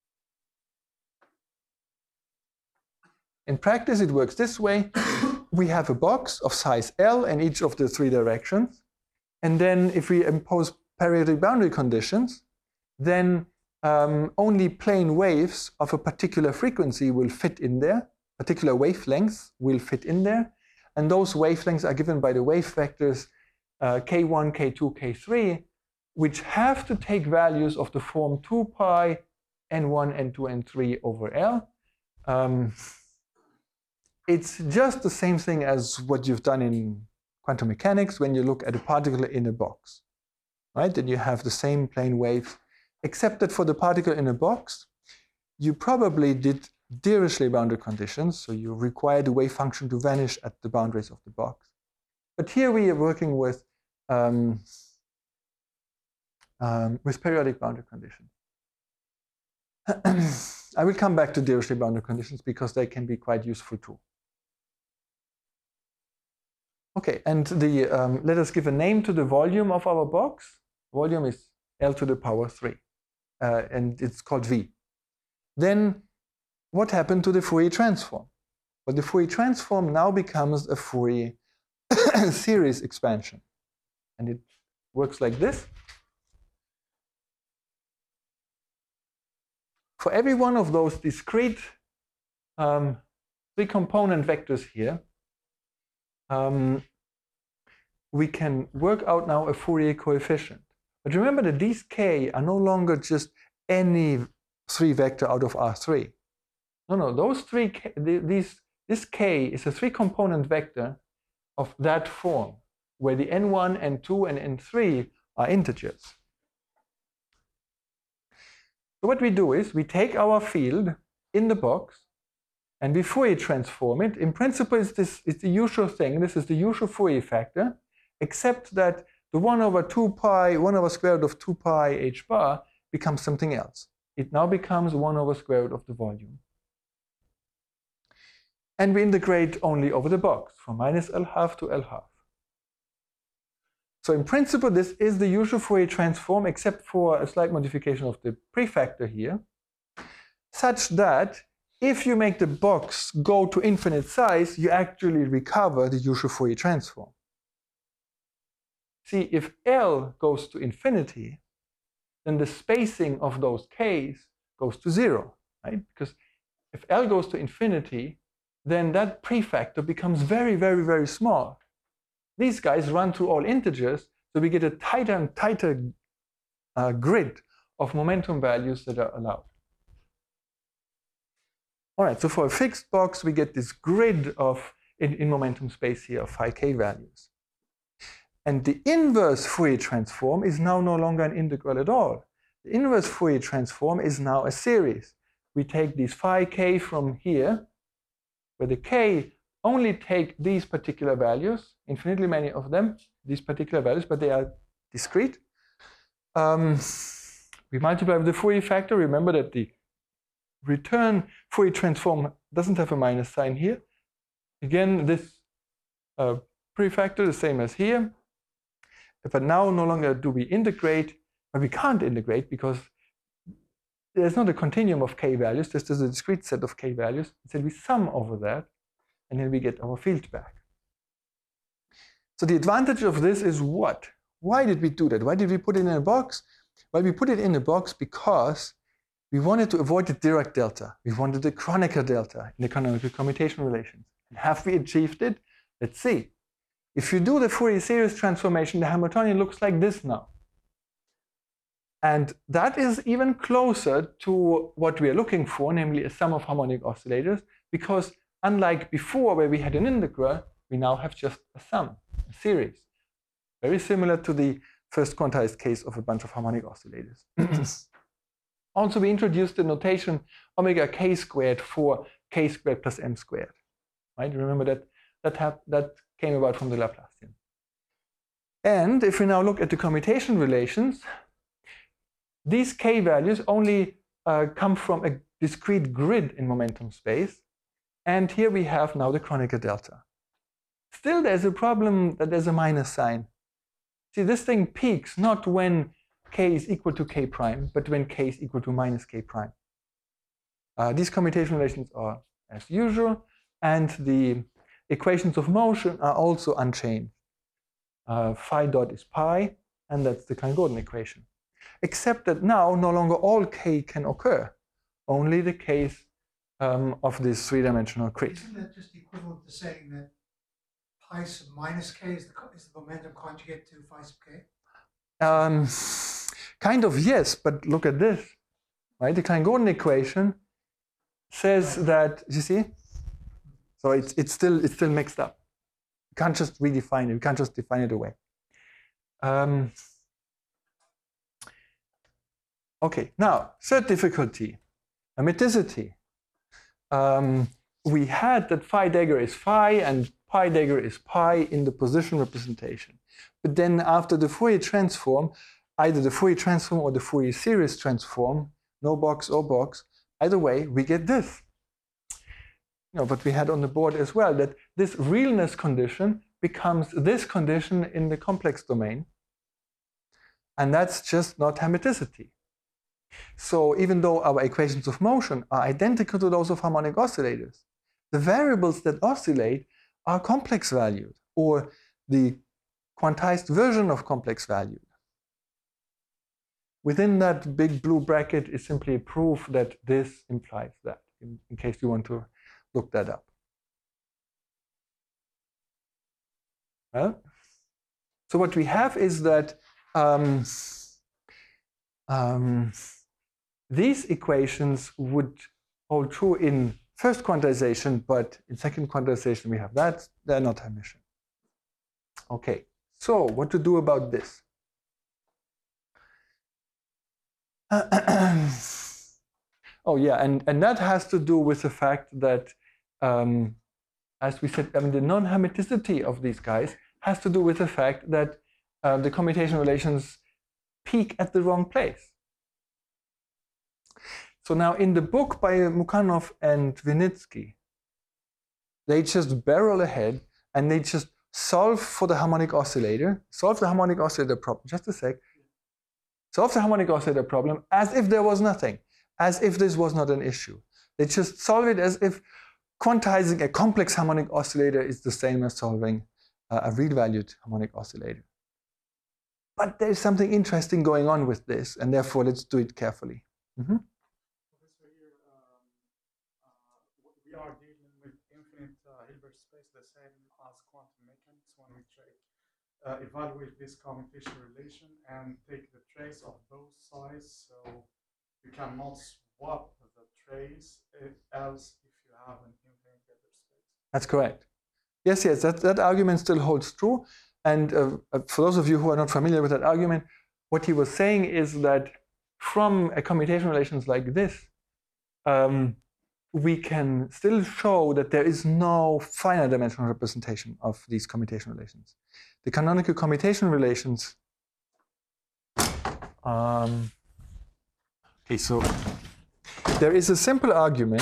In practice, it works this way. We have a box of size L in each of the three directions. And then if we impose periodic boundary conditions, then um, only plane waves of a particular frequency will fit in there. Particular wavelengths will fit in there. And those wavelengths are given by the wave vectors uh, k one, k two, k three, which have to take values of the form two pi n one, n two, n three over L. Um, It's just the same thing as what you've done in quantum mechanics when you look at a particle in a box, right? Then you have the same plane wave, except that for the particle in a box, you probably did Dirichlet boundary conditions, so you require the wave function to vanish at the boundaries of the box. But here we are working with, um, um, with periodic boundary conditions. I will come back to Dirichlet boundary conditions because they can be quite useful too. Okay, and the, um, let us give a name to the volume of our box. Volume is L to the power three, uh, and it's called V. Then what happened to the Fourier transform? Well, the Fourier transform now becomes a Fourier series expansion. And it works like this. For every one of those discrete um, three-component vectors here, Um, we can work out now a Fourier coefficient. But remember that these k are no longer just any three vector out of R three. No, no, those three, k, these, this k is a three-component vector of that form, where the n one, n two, and n three are integers. So what we do is we take our field in the box, and we Fourier transform it. In principle, it's, this, it's the usual thing. This is the usual Fourier factor, except that the one over two pi, one over square root of two pi h bar becomes something else. It now becomes one over square root of the volume. And we integrate only over the box, from minus L half to L half. So in principle, this is the usual Fourier transform, except for a slight modification of the prefactor here, such that if you make the box go to infinite size, you actually recover the usual Fourier transform. See, if L goes to infinity, then the spacing of those k's goes to zero, right? Because if L goes to infinity, then that prefactor becomes very, very, very small. These guys run through all integers, so we get a tighter and tighter uh, grid of momentum values that are allowed. All right, so for a fixed box, we get this grid of, in, in momentum space here, of phi k values. And the inverse Fourier transform is now no longer an integral at all. The inverse Fourier transform is now a series. We take these phi k from here, where the k only take these particular values, infinitely many of them, these particular values, but they are discrete. Um, we multiply with the Fourier factor. Remember that the return Fourier transform doesn't have a minus sign here. Again, this uh, prefactor, the same as here. But now no longer do we integrate, but we can't integrate because there's not a continuum of k values, there's just a discrete set of k values. Instead, we sum over that, and then we get our field back. So the advantage of this is what? Why did we do that? Why did we put it in a box? Well, we put it in a box because we wanted to avoid the Dirac delta. We wanted the Kronecker delta in the canonical commutation relations. And have we achieved it? Let's see. If you do the Fourier series transformation, the Hamiltonian looks like this now. And that is even closer to what we are looking for, namely a sum of harmonic oscillators, because unlike before where we had an integral, we now have just a sum, a series. Very similar to the first quantized case of a bunch of harmonic oscillators. Also, we introduced the notation omega k squared for k squared plus m squared. Right? Remember that that, have, that came about from the Laplacian. And if we now look at the commutation relations, these k values only uh, come from a discrete grid in momentum space. And here we have now the Kronecker delta. Still, there's a problem that there's a minus sign. See, this thing peaks not when k is equal to k prime, but when k is equal to minus k prime. Uh, these commutation relations are as usual, and the equations of motion are also unchanged. Uh, phi dot is pi, and that's the Klein-Gordon equation. Except that now no longer all k can occur, only the case um, of this three-dimensional crit. Isn't that just equivalent to saying that pi sub minus k is the, is the momentum conjugate to phi sub k? Um, kind of, yes, but look at this. Right? The Klein-Gordon equation says right. that, you see? So it's, it's, still, it's still mixed up. You can't just redefine it. You can't just define it away. Um, okay, now, third difficulty, hermiticity. Um, we had that phi dagger is phi and pi dagger is pi in the position representation. But then after the Fourier transform, either the Fourier transform or the Fourier series transform, no box or box, either way, we get this. You know, but we had on the board as well that this realness condition becomes this condition in the complex domain. And that's just not hermiticity. So even though our equations of motion are identical to those of harmonic oscillators, the variables that oscillate are complex valued, or the quantized version of complex valued. Within that big blue bracket is simply a proof that this implies that, in, in case you want to look that up. Well, so what we have is that um, um, these equations would hold true in first quantization, but in second quantization we have that. They're not Hermitian. Okay, so what to do about this? Oh yeah, and, and that has to do with the fact that, um, as we said, I mean, the non-hermiticity of these guys has to do with the fact that uh, the commutation relations peak at the wrong place. So now in the book by Mukhanov and Vinitsky, they just barrel ahead and they just solve for the harmonic oscillator, solve the harmonic oscillator problem, just a sec, solve the harmonic oscillator problem as if there was nothing, as if this was not an issue. They just solve it as if quantizing a complex harmonic oscillator is the same as solving uh, a real-valued harmonic oscillator. But there's something interesting going on with this, and therefore let's do it carefully. Mm-hmm. Professor, here um, uh, we are dealing with infinite uh, Hilbert space, the same as quantum mechanics when we try, uh, evaluate this commutation relation and take the trace of both sides. So you cannot swap the trace else if you have an infinite Hilbert space. That's correct. Yes, yes, that, that argument still holds true. And uh, for those of you who are not familiar with that argument, what he was saying is that from a commutation relations like this, um, we can still show that there is no finite dimensional representation of these commutation relations. The canonical commutation relations, um, okay, so there is a simple argument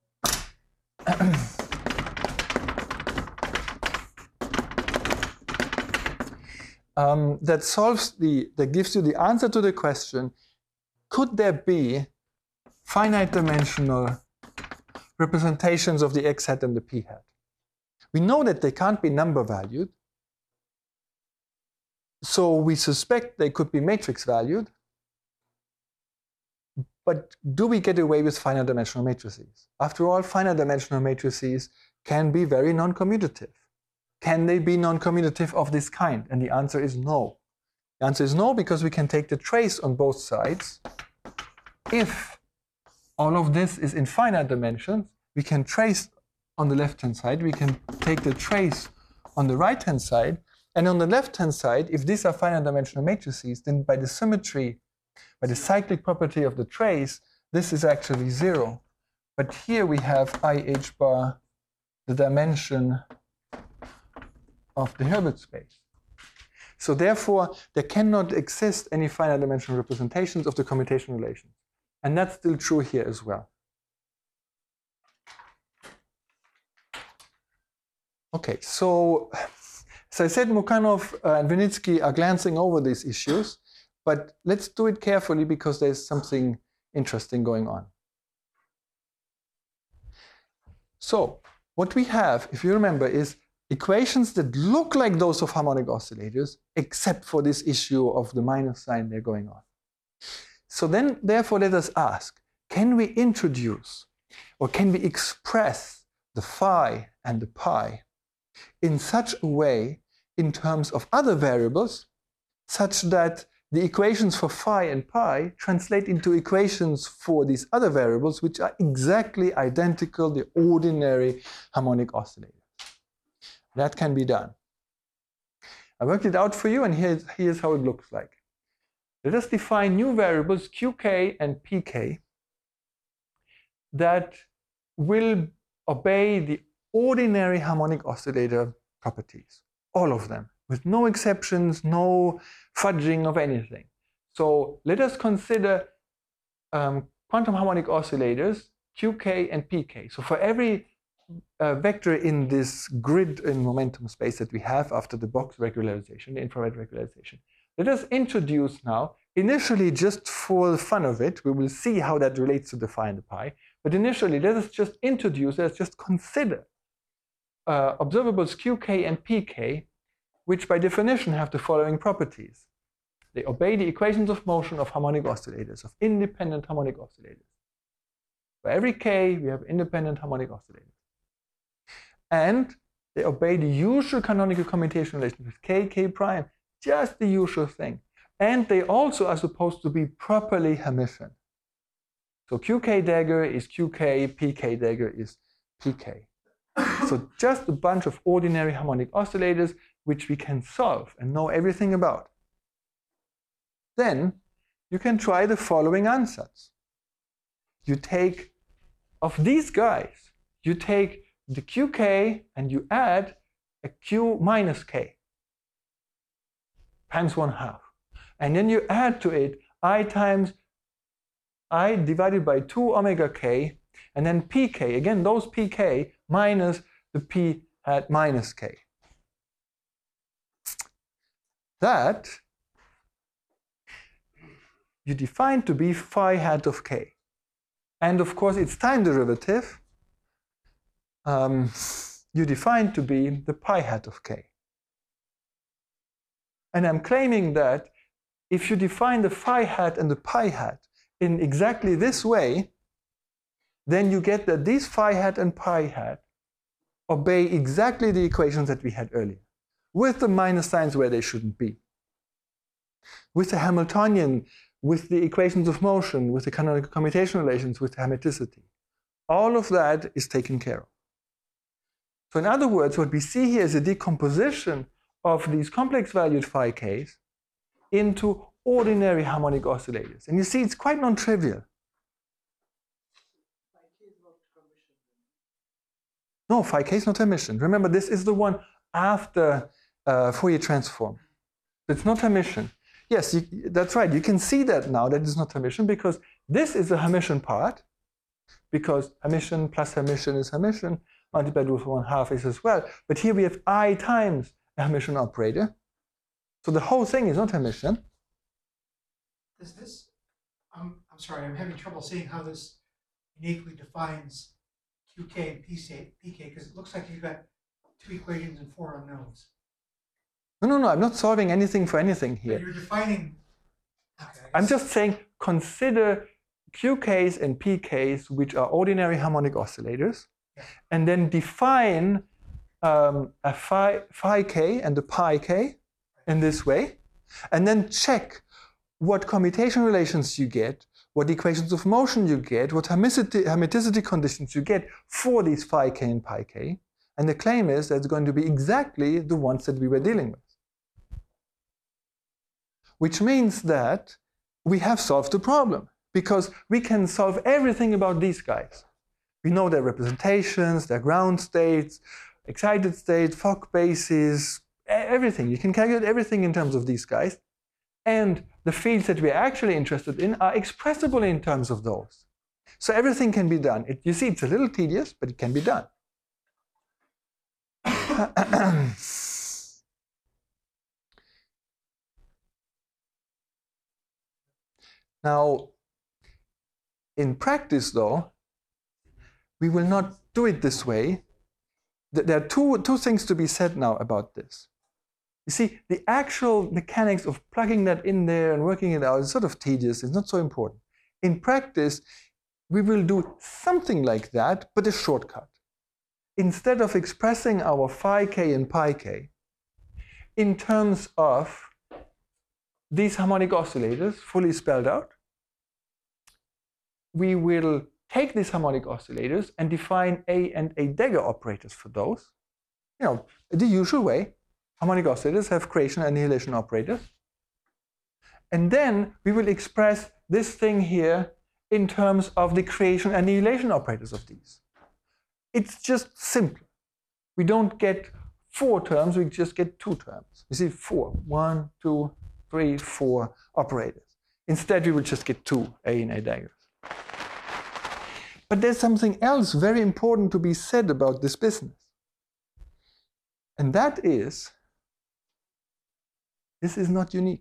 um, that solves the, that gives you the answer to the question, could there be finite dimensional representations of the x hat and the p hat? We know that they can't be number valued, so we suspect they could be matrix valued. But do we get away with finite dimensional matrices? After all, finite dimensional matrices can be very non-commutative. Can they be non-commutative of this kind? And the answer is no. The answer is no, because we can take the trace on both sides. If all of this is in finite dimensions, we can trace on the left-hand side, we can take the trace on the right-hand side, and on the left-hand side, if these are finite dimensional matrices, then by the symmetry, by the cyclic property of the trace, this is actually zero. But here we have I H bar, the dimension of the Hilbert space. So therefore, there cannot exist any finite dimensional representations of the commutation relations. And that's still true here as well. Okay, so as I said, Mukhanov uh, and Vinitsky are glancing over these issues, but let's do it carefully because there's something interesting going on. So what we have, if you remember, is equations that look like those of harmonic oscillators, except for this issue of the minus sign they're going on. So then, therefore, let us ask, can we introduce or can we express the phi and the pi in such a way in terms of other variables such that the equations for phi and pi translate into equations for these other variables which are exactly identical to the ordinary harmonic oscillator? That can be done. I worked it out for you, and here's, here's how it looks like. Let us define new variables qk and pk that will obey the ordinary harmonic oscillator properties, all of them, with no exceptions, no fudging of anything. So let us consider um, quantum harmonic oscillators, qk and pk. So for every uh, vector in this grid in momentum space that we have after the box regularization, the infrared regularization, let us introduce now, initially just for the fun of it, we will see how that relates to the phi and the pi, but initially let us just introduce, let us just consider uh, observables qk and pk, which by definition have the following properties. They obey the equations of motion of harmonic oscillators, of independent harmonic oscillators. For every k, we have independent harmonic oscillators. And they obey the usual canonical commutation relation with k, k prime, just the usual thing. And they also are supposed to be properly Hermitian. So qk dagger is qk, pk dagger is pk. So just a bunch of ordinary harmonic oscillators which we can solve and know everything about. Then you can try the following ansatz. You take, of these guys, you take the qk and you add a q minus k times one half. And then you add to it I times I divided by two omega k, and then pk, again those pk minus the p hat minus k. That you define to be phi hat of k. And of course, its time derivative um, you define to be the pi hat of k. And I'm claiming that if you define the phi hat and the pi hat in exactly this way, then you get that these phi hat and pi hat obey exactly the equations that we had earlier, with the minus signs where they shouldn't be, with the Hamiltonian, with the equations of motion, with the canonical commutation relations, with the hermiticity. All of that is taken care of. So in other words, what we see here is a decomposition of these complex valued phi k's into ordinary harmonic oscillators. And you see, it's quite non-trivial. No, phi k is not Hermitian. Remember, this is the one after uh, Fourier transform. It's not Hermitian. Yes, you, that's right. You can see that now that it's not Hermitian because this is the Hermitian part, because Hermitian plus Hermitian is Hermitian, multiplied with one half is as well. But here we have I times a Hermitian operator. So the whole thing is not Hermitian. Does this, I'm, I'm sorry, I'm having trouble seeing how this uniquely defines Q K and P K, because it looks like you've got two equations and four unknowns. No, no, no, I'm not solving anything for anything here. But you're defining. Okay, I'm just saying consider Q Ks and P Ks, which are ordinary harmonic oscillators, yeah. And then define um, a phi, phi k and a pi k in this way, and then check what commutation relations you get, what equations of motion you get, what hermiticity, hermiticity conditions you get for these phi k and pi k. And the claim is that it's going to be exactly the ones that we were dealing with. Which means that we have solved the problem, because we can solve everything about these guys. We know their representations, their ground states, excited state, Fock bases, everything. You can calculate everything in terms of these guys. And the fields that we're actually interested in are expressible in terms of those. So everything can be done. It, you see, it's a little tedious, but it can be done. Now, in practice, though, we will not do it this way. There are two, two things to be said now about this. You see, the actual mechanics of plugging that in there and working it out is sort of tedious. It's not so important. In practice, we will do something like that, but a shortcut. Instead of expressing our phi k and pi k in terms of these harmonic oscillators, fully spelled out, we will take these harmonic oscillators and define A and A dagger operators for those. You know, the usual way. Harmonic oscillators have creation and annihilation operators. And then we will express this thing here in terms of the creation and annihilation operators of these. It's just simple. We don't get four terms, we just get two terms. You see, four. One, two, three, four operators. Instead, we will just get two A and A daggers. But there's something else very important to be said about this business. And that is, this is not unique.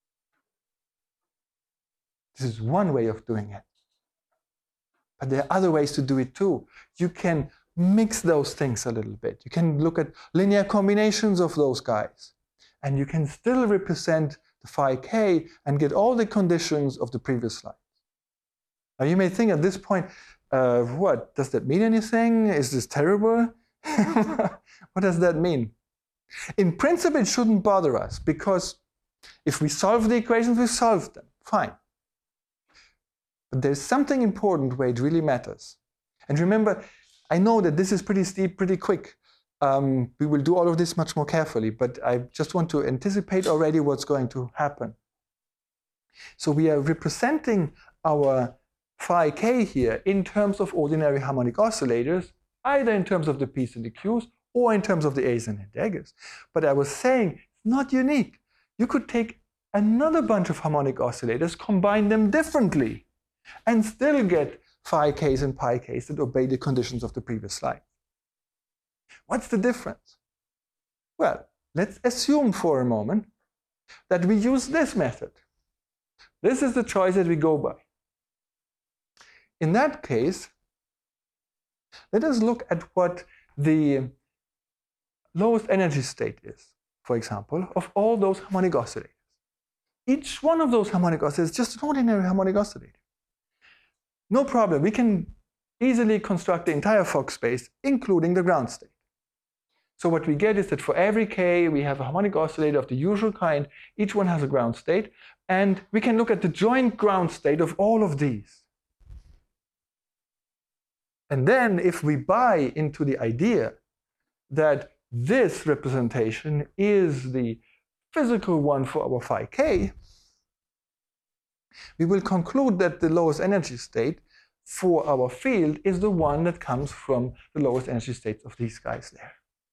This is one way of doing it. But there are other ways to do it too. You can mix those things a little bit. You can look at linear combinations of those guys. And you can still represent the phi k and get all the conditions of the previous slide. Now you may think at this point, uh, what, does that mean anything? Is this terrible? What does that mean? In principle, it shouldn't bother us, because if we solve the equations, we solved them. Fine. But there's something important where it really matters. And remember, I know that this is pretty steep, pretty quick. Um, we will do all of this much more carefully, but I just want to anticipate already what's going to happen. So we are representing our phi k here in terms of ordinary harmonic oscillators, either in terms of the P's and the Q's or in terms of the A's and the daggers. But I was saying, it's not unique. You could take another bunch of harmonic oscillators, combine them differently, and still get phi k's and pi k's that obey the conditions of the previous slide. What's the difference? Well, let's assume for a moment that we use this method. This is the choice that we go by. in that case, let us look at what the lowest energy state is, for example, of all those harmonic oscillators. Each one of those harmonic oscillators is just an ordinary harmonic oscillator. No problem, we can easily construct the entire Fock space, including the ground state. So what we get is that for every k, we have a harmonic oscillator of the usual kind. Each one has a ground state. And we can look at the joint ground state of all of these. And then if we buy into the idea that this representation is the physical one for our phi k, we will conclude that the lowest energy state for our field is the one that comes from the lowest energy states of these guys there.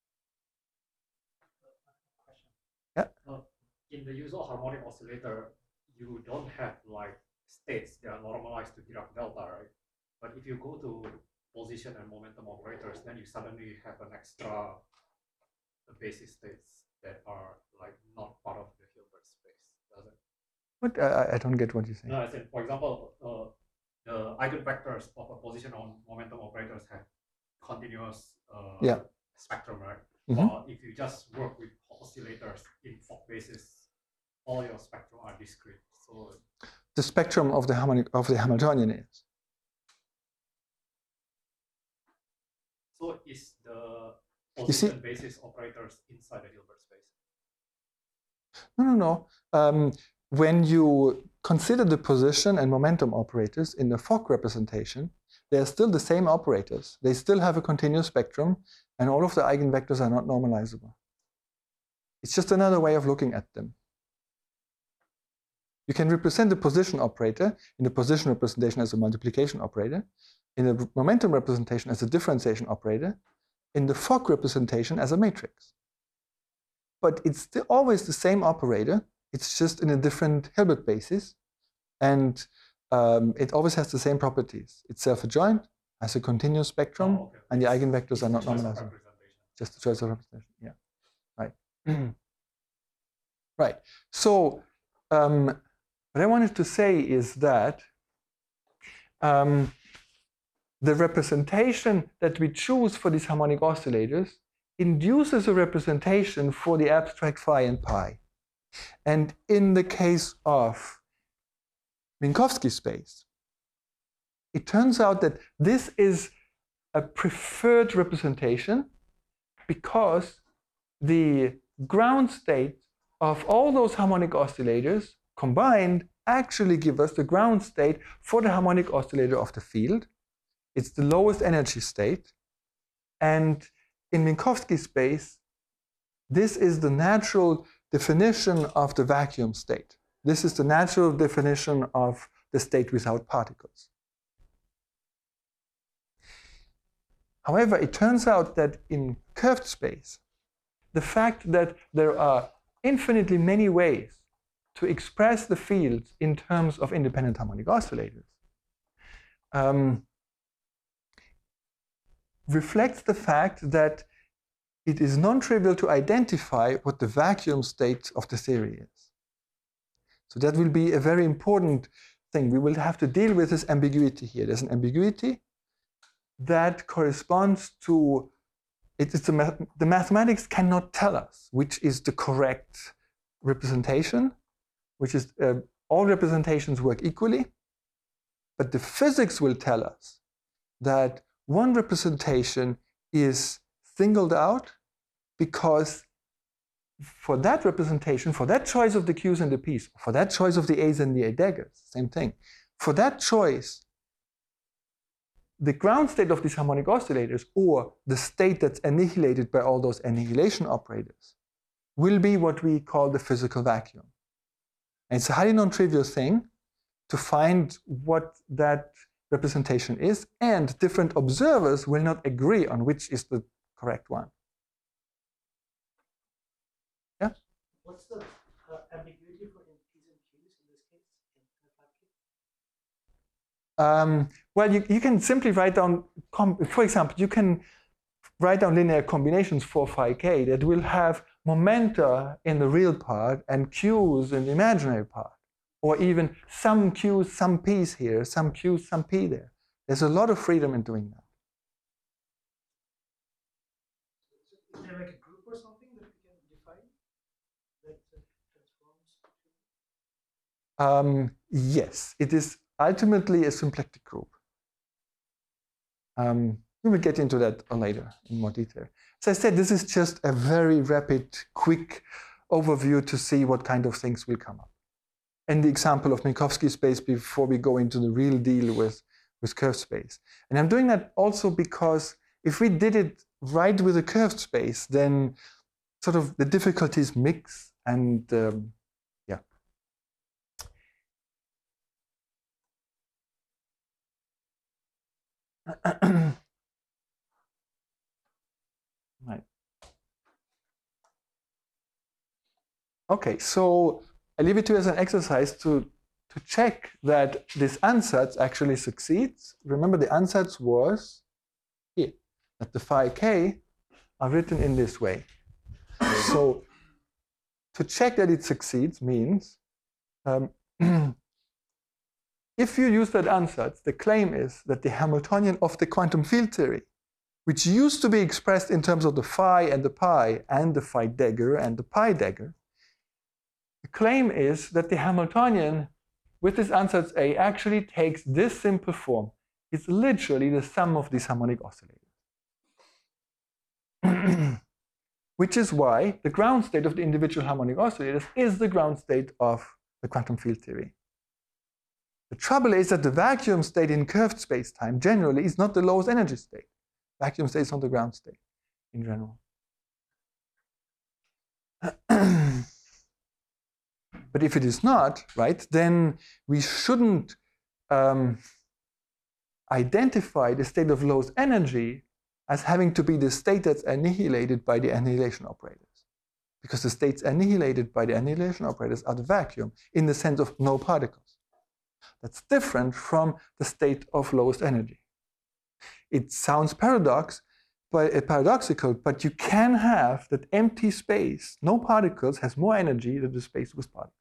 Yeah. Uh, in the usual harmonic oscillator, you don't have like states that are normalized to Dirac delta, right? But if you go to position and momentum operators, then you suddenly have an extra basis states that are like not part of the Hilbert space, does it? What? I, I don't get what you're saying. No, I said, for example, uh, the eigenvectors of a position on momentum operators have continuous uh, yeah. spectrum, right? Mm-hmm. Or if you just work with oscillators in Fock basis, all your spectrum are discrete. So the spectrum of the harmonic of the Hamiltonian is. So is the You position see, basis operators inside the Hilbert space? No, no, no. Um, when you consider the position and momentum operators in the Fock representation, they're still the same operators. They still have a continuous spectrum, and all of the eigenvectors are not normalizable. It's just another way of looking at them. You can represent the position operator in the position representation as a multiplication operator, in the momentum representation as a differentiation operator, in the Fock representation as a matrix. But it's still always the same operator. It's just in a different Hilbert basis. And um, it always has the same properties. It's self-adjoint, has a continuous spectrum, Oh, okay. and the eigenvectors It's are not the choice of normalizable. representation. Just the choice of representation, yeah. Right. Right. So um, what I wanted to say is that um, the representation that we choose for these harmonic oscillators induces a representation for the abstract phi and pi. And in the case of Minkowski space, it turns out that this is a preferred representation because the ground state of all those harmonic oscillators combined actually give us the ground state for the harmonic oscillator of the field. It's the lowest energy state. And in Minkowski space, this is the natural definition of the vacuum state. This is the natural definition of the state without particles. However, it turns out that in curved space, the fact that there are infinitely many ways to express the fields in terms of independent harmonic oscillators um, reflects the fact that it is non-trivial to identify what the vacuum state of the theory is. So that will be a very important thing. We will have to deal with this ambiguity here. There's an ambiguity that corresponds to, it is the, math, the mathematics cannot tell us which is the correct representation, which is uh, all representations work equally, but the physics will tell us that one representation is singled out because for that representation, for that choice of the Q's and the P's, for that choice of the A's and the A daggers, same thing. For that choice, the ground state of these harmonic oscillators, or the state that's annihilated by all those annihilation operators, will be what we call the physical vacuum. And it's a highly non-trivial thing to find what that representation is, and different observers will not agree on which is the correct one. Yeah? What's the uh, ambiguity for P's and Q's in this case? In Um, well, you, you can simply write down, for example, you can write down linear combinations for phi k that will have momenta in the real part and Q's in the imaginary part. Or even some Q's, some P's here, some Q's, some P there. There's a lot of freedom in doing that. Is there like a group or something that we can define that uh, transforms? Um, yes, it is ultimately a symplectic group. Um, we will get into that later in more detail. As I said, this is just a very rapid, quick overview to see what kind of things will come up. And the example of Minkowski space before we go into the real deal with, with curved space. And I'm doing that also because if we did it right with a curved space, then sort of the difficulties mix and um, yeah. Right. Okay, so I leave it to you as an exercise to, to check that this ansatz actually succeeds. Remember, the ansatz was here, that the phi k are written in this way. So to check that it succeeds means um, if you use that ansatz, the claim is that the Hamiltonian of the quantum field theory, which used to be expressed in terms of the phi and the pi and the phi dagger and the pi dagger, the claim is that the Hamiltonian with this ansatz A actually takes this simple form. It's literally the sum of these harmonic oscillators. Which is why the ground state of the individual harmonic oscillators is the ground state of the quantum field theory. The trouble is that the vacuum state in curved space-time generally is not the lowest energy state. Vacuum state is not the ground state in general. But if it is not, right, then we shouldn't um, identify the state of lowest energy as having to be the state that's annihilated by the annihilation operators. Because the states annihilated by the annihilation operators are the vacuum in the sense of no particles. That's different from the state of lowest energy. It sounds paradox, but, uh, paradoxical, but you can have that empty space, no particles, has more energy than the space with particles.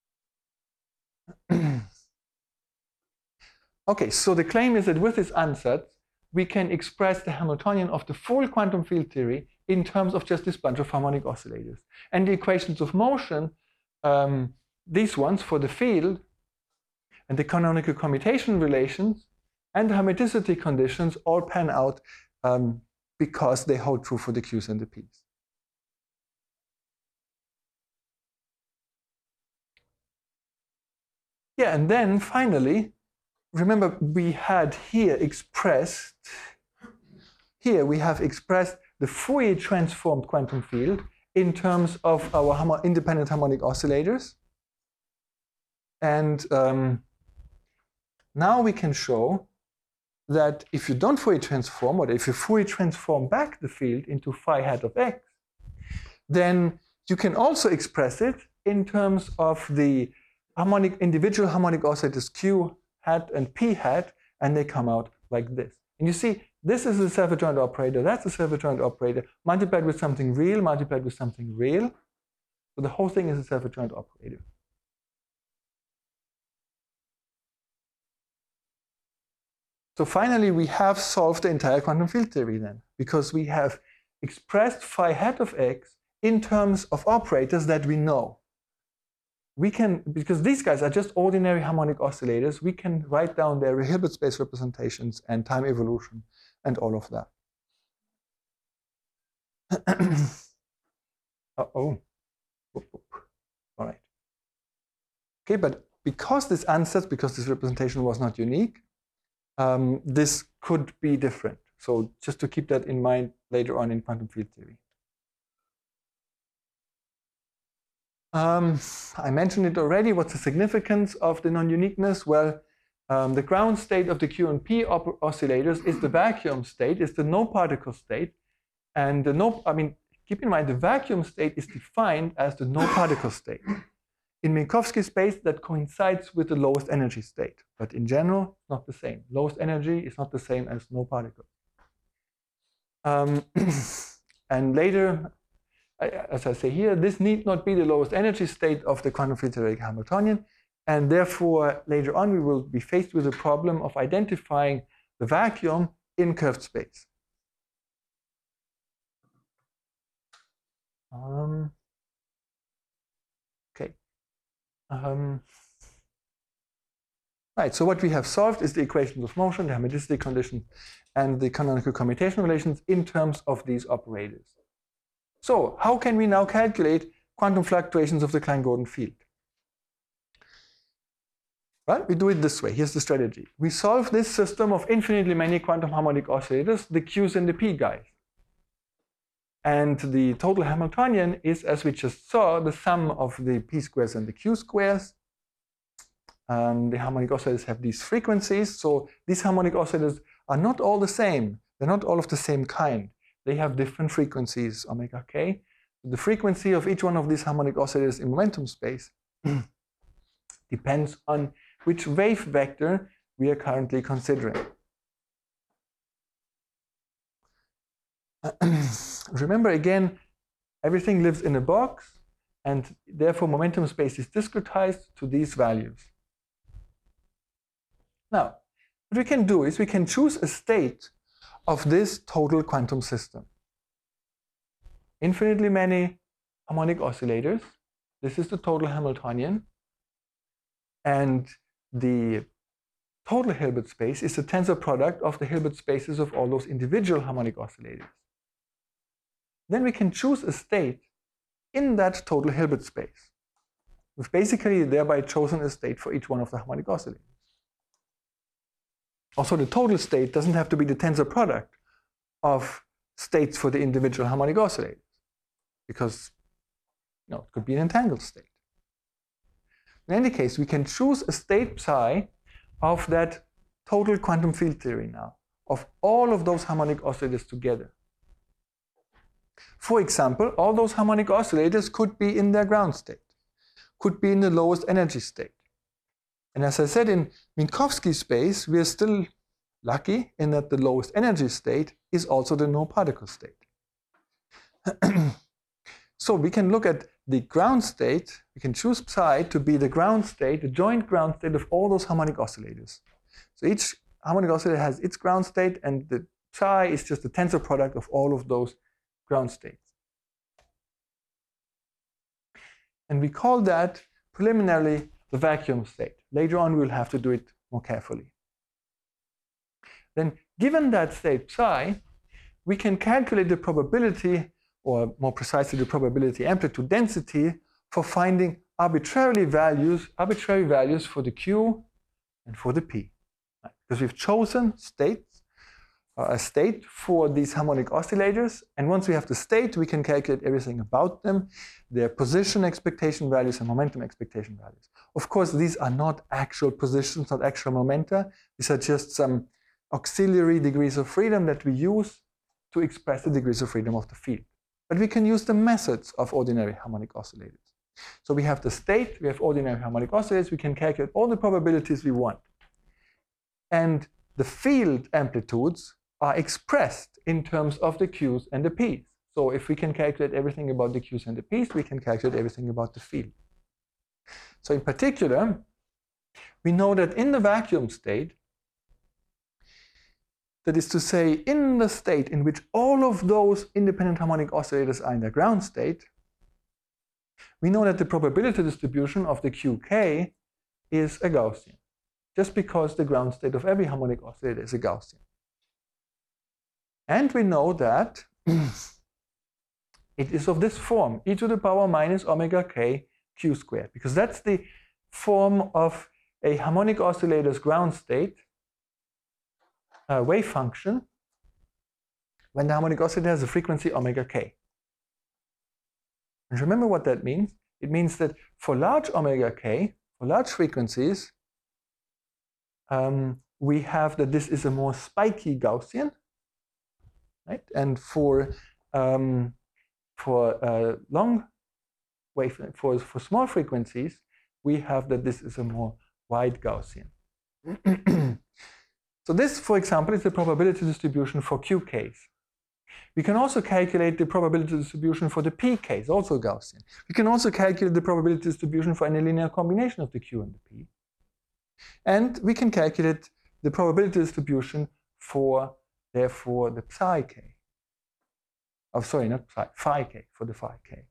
Okay, so the claim is that with this ansatz, we can express the Hamiltonian of the full quantum field theory in terms of just this bunch of harmonic oscillators. And the equations of motion, um, these ones for the field, and the canonical commutation relations, and the hermiticity conditions all pan out um, because they hold true for the Q's and the P's. Yeah, and then finally, remember we had here expressed, here we have expressed the Fourier transformed quantum field in terms of our homo independent harmonic oscillators. And um, now we can show that if you don't Fourier transform, or if you Fourier transform back the field into phi hat of x, then you can also express it in terms of the harmonic, individual harmonic oscillators Q hat and P hat, and they come out like this. And you see, this is a self-adjoint operator, that's a self-adjoint operator, multiplied with something real, multiplied with something real. So the whole thing is a self-adjoint operator. So finally, we have solved the entire quantum field theory then, because we have expressed phi hat of x in terms of operators that we know. We can, because these guys are just ordinary harmonic oscillators, we can write down their Hilbert space representations and time evolution and all of that. Uh-oh. All right. Okay, but because this ansatz, because this representation was not unique, um, this could be different. So just to keep that in mind later on in quantum field theory. Um, I mentioned it already. What's the significance of the non-uniqueness? Well, um, the ground state of the Q and P oscillators is the vacuum state, is the no particle state. And the no, I mean, keep in mind, the vacuum state is defined as the no particle state. In Minkowski space, that coincides with the lowest energy state. But in general, not the same. Lowest energy is not the same as no particle. Um, and later, as I say here, this need not be the lowest energy state of the quantum field theoretic Hamiltonian, and therefore later on we will be faced with the problem of identifying the vacuum in curved space. Um, okay. Um, right, so what we have solved is the equations of motion, the hermeticity condition, and the canonical commutation relations in terms of these operators. So how can we now calculate quantum fluctuations of the Klein-Gordon field? Well, we do it this way. Here's the strategy. We solve this system of infinitely many quantum harmonic oscillators, the Q's and the P guys. And the total Hamiltonian is, as we just saw, the sum of the P squares and the Q squares. Um, the harmonic oscillators have these frequencies. So these harmonic oscillators are not all the same. They're not all of the same kind. They have different frequencies, omega k. The frequency of each one of these harmonic oscillators in momentum space depends on which wave vector we are currently considering. Remember again, everything lives in a box, and therefore momentum space is discretized to these values. Now, what we can do is we can choose a state of this total quantum system. Infinitely many harmonic oscillators. This is the total Hamiltonian. And the total Hilbert space is the tensor product of the Hilbert spaces of all those individual harmonic oscillators. Then we can choose a state in that total Hilbert space. We've basically thereby chosen a state for each one of the harmonic oscillators. Also, the total state doesn't have to be the tensor product of states for the individual harmonic oscillators, because you know, it could be an entangled state. In any case, we can choose a state psi of that total quantum field theory now, of all of those harmonic oscillators together. For example, all those harmonic oscillators could be in their ground state, could be in the lowest energy state. And as I said, in Minkowski space, we are still lucky in that the lowest energy state is also the no particle state. So we can look at the ground state, we can choose psi to be the ground state, the joint ground state of all those harmonic oscillators. So each harmonic oscillator has its ground state, and the psi is just the tensor product of all of those ground states. And we call that preliminarily the vacuum state. Later on, we'll have to do it more carefully. Then, given that state psi, we can calculate the probability, or more precisely the probability amplitude density, for finding arbitrary values, arbitrary values for the Q and for the P. Right? Because we've chosen states, uh, a state for these harmonic oscillators, and once we have the state, we can calculate everything about them, their position expectation values and momentum expectation values. Of course, these are not actual positions, not actual momenta. These are just some auxiliary degrees of freedom that we use to express the degrees of freedom of the field. But we can use the methods of ordinary harmonic oscillators. So we have the state, we have ordinary harmonic oscillators, we can calculate all the probabilities we want. And the field amplitudes are expressed in terms of the Q's and the P's. So if we can calculate everything about the Q's and the P's, we can calculate everything about the field. So in particular, we know that in the vacuum state, that is to say, in the state in which all of those independent harmonic oscillators are in their ground state, we know that the probability distribution of the Q K is a Gaussian, just because the ground state of every harmonic oscillator is a Gaussian. And we know that it is of this form, e to the power minus omega k q squared, because that's the form of a harmonic oscillator's ground state uh, wave function when the harmonic oscillator has a frequency omega k. And remember what that means? It means that for large omega k, for large frequencies, um, we have that this is a more spiky Gaussian, right? And for um, for uh, long wave, for for small frequencies, we have that this is a more wide Gaussian. So this, for example, is the probability distribution for Q Ks. We can also calculate the probability distribution for the P Ks, also Gaussian. We can also calculate the probability distribution for any linear combination of the Q and the P. And we can calculate the probability distribution for, therefore, the psi k. Oh, sorry, not psi, phi k, for the phi k.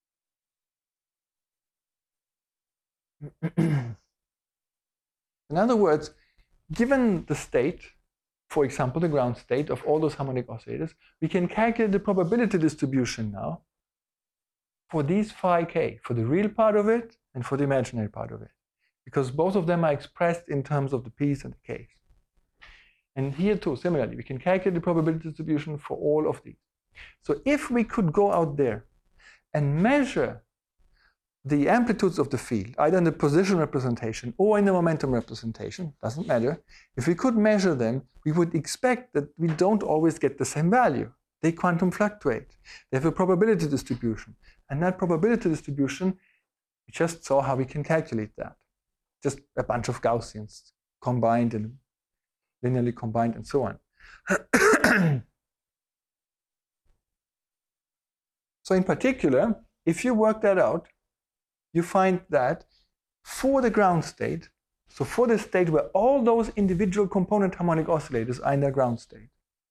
In other words, given the state, for example, the ground state of all those harmonic oscillators, we can calculate the probability distribution now for these phi k, for the real part of it and for the imaginary part of it, because both of them are expressed in terms of the p's and the k's. And here too, similarly, we can calculate the probability distribution for all of these. So if we could go out there and measure the amplitudes of the field, either in the position representation or in the momentum representation, doesn't matter. If we could measure them, we would expect that we don't always get the same value. They quantum fluctuate. They have a probability distribution. And that probability distribution, we just saw how we can calculate that. Just a bunch of Gaussians combined and linearly combined and so on. So in particular, if you work that out, you find that for the ground state, so for the state where all those individual component harmonic oscillators are in their ground state,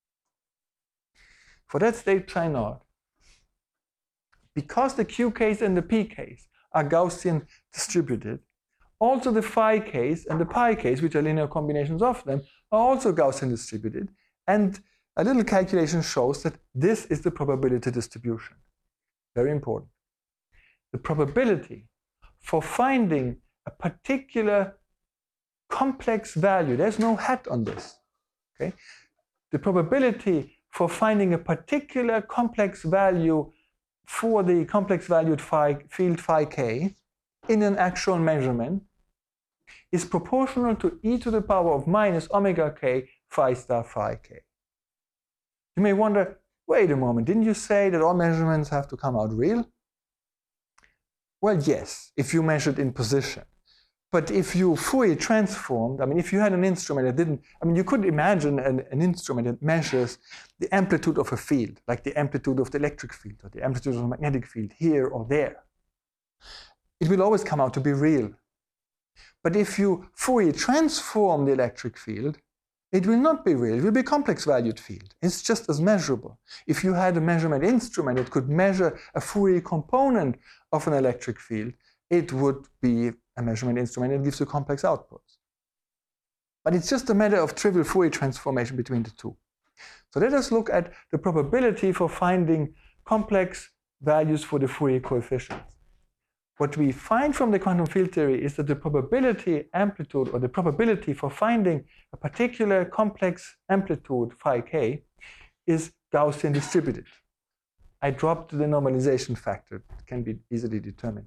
for that state psi naught, because the q k's and the p k's are Gaussian distributed, also the phi k's and the pi k's, which are linear combinations of them, are also Gaussian distributed. And a little calculation shows that this is the probability distribution. Very important. The probability for finding a particular complex value, there's no hat on this, okay? The probability for finding a particular complex value for the complex valued phi, field phi k in an actual measurement is proportional to e to the power of minus omega k phi star phi k. You may wonder, wait a moment, didn't you say that all measurements have to come out real? Well, yes, if you measured in position. But if you Fourier transformed, I mean, if you had an instrument that didn't, I mean, you could imagine an, an instrument that measures the amplitude of a field, like the amplitude of the electric field or the amplitude of the magnetic field here or there. It will always come out to be real. But if you Fourier transform the electric field, it will not be real. It will be a complex valued field. It's just as measurable. If you had a measurement instrument that could measure a Fourier component of an electric field, it would be a measurement instrument that gives you complex outputs. But it's just a matter of trivial Fourier transformation between the two. So let us look at the probability for finding complex values for the Fourier coefficients. What we find from the quantum field theory is that the probability amplitude, or the probability for finding a particular complex amplitude phi k, is Gaussian distributed. I dropped the normalization factor. It can be easily determined.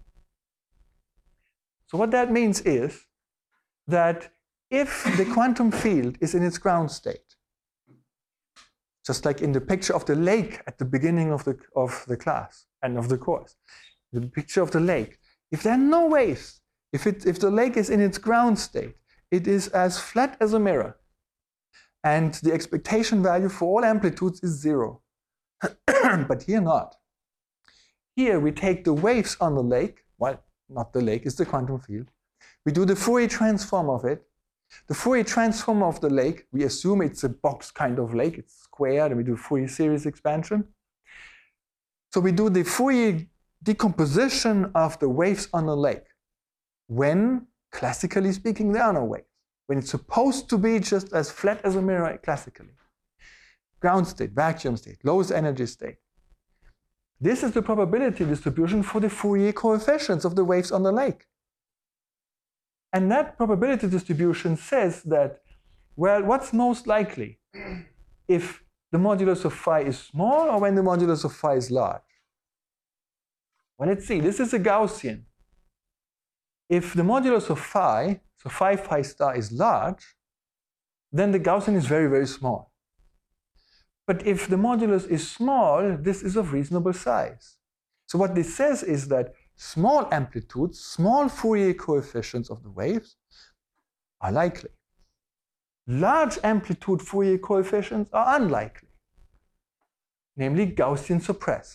So what that means is that if the quantum field is in its ground state, just like in the picture of the lake at the beginning of the, of the class and of the course, the picture of the lake, if there are no waves, if, it, if the lake is in its ground state, it is as flat as a mirror. And the expectation value for all amplitudes is zero. But here not. Here we take the waves on the lake, well, not the lake, it's the quantum field. We do the Fourier transform of it. The Fourier transform of the lake, we assume it's a box kind of lake, it's squared, and we do Fourier series expansion. So we do the Fourier decomposition of the waves on the lake when, classically speaking, there are no waves. When it's supposed to be just as flat as a mirror classically. Ground state, vacuum state, lowest energy state. This is the probability distribution for the Fourier coefficients of the waves on the lake. And that probability distribution says that, well, what's most likely? If the modulus of phi is small or when the modulus of phi is large? Well, let's see, this is a Gaussian. If the modulus of phi, so phi phi star is large, then the Gaussian is very, very small. But if the modulus is small, this is of reasonable size. So what this says is that small amplitudes, small Fourier coefficients of the waves are likely. Large amplitude Fourier coefficients are unlikely, namely Gaussian suppressed.